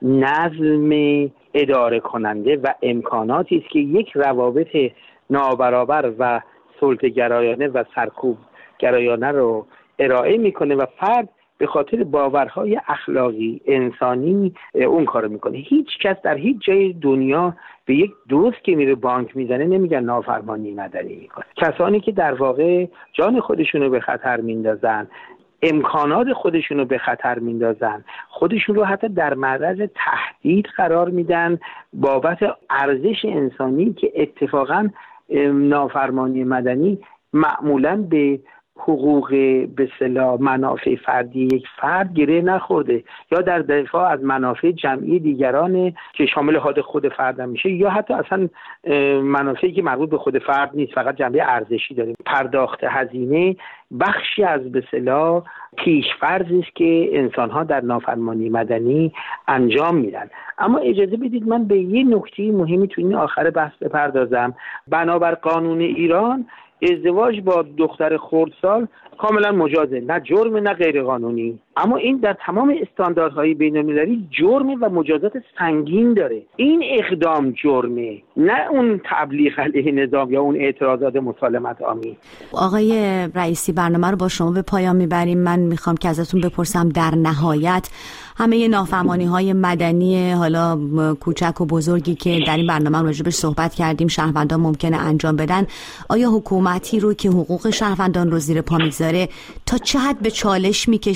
نظم اداره کننده و امکاناتی است که یک روابط نابرابر و سلطه‌گرایانه و سرکوب گرایانه رو ارائه میکنه و فرد به خاطر باورهای اخلاقی انسانی اون کارو میکنه. هیچ کس در هیچ جای دنیا به یک دوست که میره بانک میزنه نمیگن نافرمانی مدنی میکنه. کسانی که در واقع جان خودشونو به خطر میندازن، امکانات خودشونو به خطر میندازن، خودشون رو حتی در معرض تهدید قرار میدن بابت ارزش انسانی که اتفاقا نافرمانی مدنی معمولاً به حقوق به اصطلاح منافع فردی یک فرد گره نخورده، یا در دفاع از منافع جمعی دیگران که شامل حد خود فرد میشه، یا حتی اصلا منافعی که مربوط به خود فرد نیست، فقط جنبه ارزشی داره. پرداخت هزینه بخشی از به اصطلاح پیش‌فرضی است که انسان‌ها در نافرمانی مدنی انجام میدن. اما اجازه بدید من به یه نکته مهمی تو این آخر بحث بپردازم. بنابر قانون ایران ازدواج با دختر خردسال کاملا مجازه، نه جرم نه غیر قانونی، اما این در تمام استانداردهای بین‌المللی جرم و مجازات سنگین داره. این اقدام جرمه، نه اون تبلیغ علیه نظام یا اون اعتراضات مسالمت آمیز. آقای رئیسی، برنامه رو با شما به پایان میبریم. من میخوام که ازتون بپرسم در نهایت همه نافرمانی های مدنی حالا کوچک و بزرگی که در این برنامه راجع بهش صحبت کردیم شهروندان ممکنه انجام بدن، آیا حکومتی رو که حقوق شهروندان رو زیر پا میگذاره تا چه حد به چالش میکشه و تا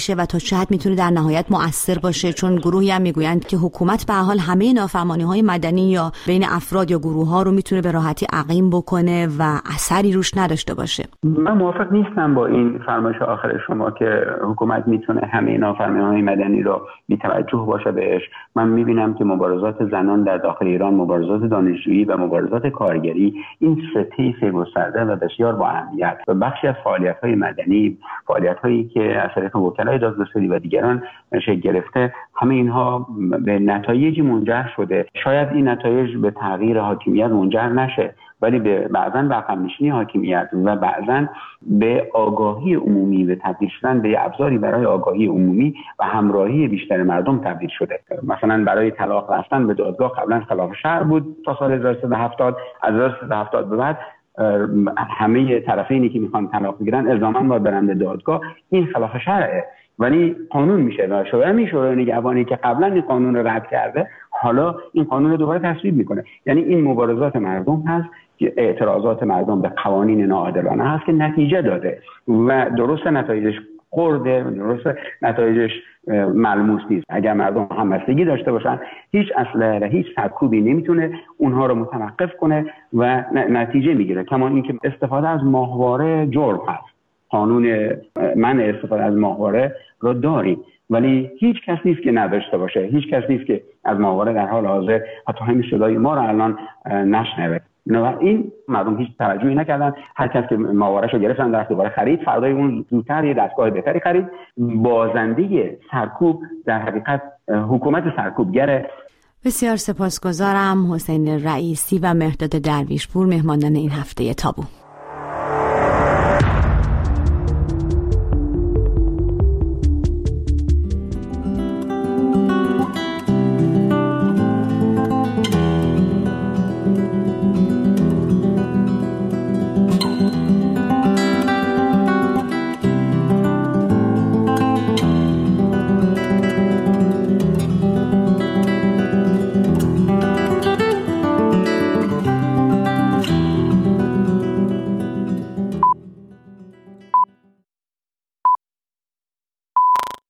شاید میتونه در نهایت مؤثر باشه، چون گروهی هم میگویند که حکومت به حال همه نافرمانی‌های مدنی یا بین افراد یا گروه‌ها رو میتونه به راحتی عقیم بکنه و اثری روش نداشته باشه. من موافق نیستم با این فرمایش آخر شما که حکومت میتونه همه نافرمانی‌های مدنی رو بی‌توجه باشه بهش. من میبینم که مبارزات زنان در داخل ایران، مبارزات دانشجویی و مبارزات کارگری، این سه طیف گسترده و بسیار با اهمیت و بخشی از فعالیت‌های مدنی، فعالیت‌هایی که از طریق وکلای دادگستری و دیگران شکل گرفته، همه اینها به نتایجی منجر شده. شاید این نتایج به تغییر حاکمیت منجر نشه، ولی به بعضاً به عقب‌نشینی حاکمیت و بعضاً به آگاهی عمومی، به تبدیل شدن به ابزاری برای آگاهی عمومی و همراهی بیشتر مردم تبدیل شده. مثلا برای طلاق رفتن به دادگاه قبلا خلاف شرع بود تا سال هزار و سیصد و هفتاد. از هزار و سیصد و هفتاد به بعد همه طرفینی که میخوان طلاق بگیرن الزاما باید برن به دادگاه. این خلاف شرعه ولی قانون میشه و شورای شورای نگهبانی که قبلا این قانون رو رد کرده حالا این قانون رو دوباره تصویب میکنه. یعنی این مبارزات مردم هست که اعتراضات مردم به قوانین ناعادلانه هست که نتیجه داده و درست نتایجش خورده، درست نتایجش ملموس نیست. اگر مردم همبستگی داشته باشن هیچ اسلحه، هیچ سرکوبی نمیتونه اونها رو متوقف کنه و نتیجه میگیره. کما اینکه استفاده از ماهواره جرم هست. قانون منع استفاده از ماهواره رو داریم ولی هیچ کس نیست که نداشته باشه. هیچ کس نیست که از ماهواره در حال حاضر حتی همین صدای ما رو الان نشنوه. این مردم هیچ توجهی نکردن. هر کس که ماهواره‌اش رو گرفتن در دوباره خرید، فردای اون زودتر یه دستگاه بهتری خرید. بازنده سرکوب در حقیقت حکومت سرکوبگره. بسیار سپاسگزارم. حسین رئیسی و مهرداد درویشپور مهماندار این هفته تابو.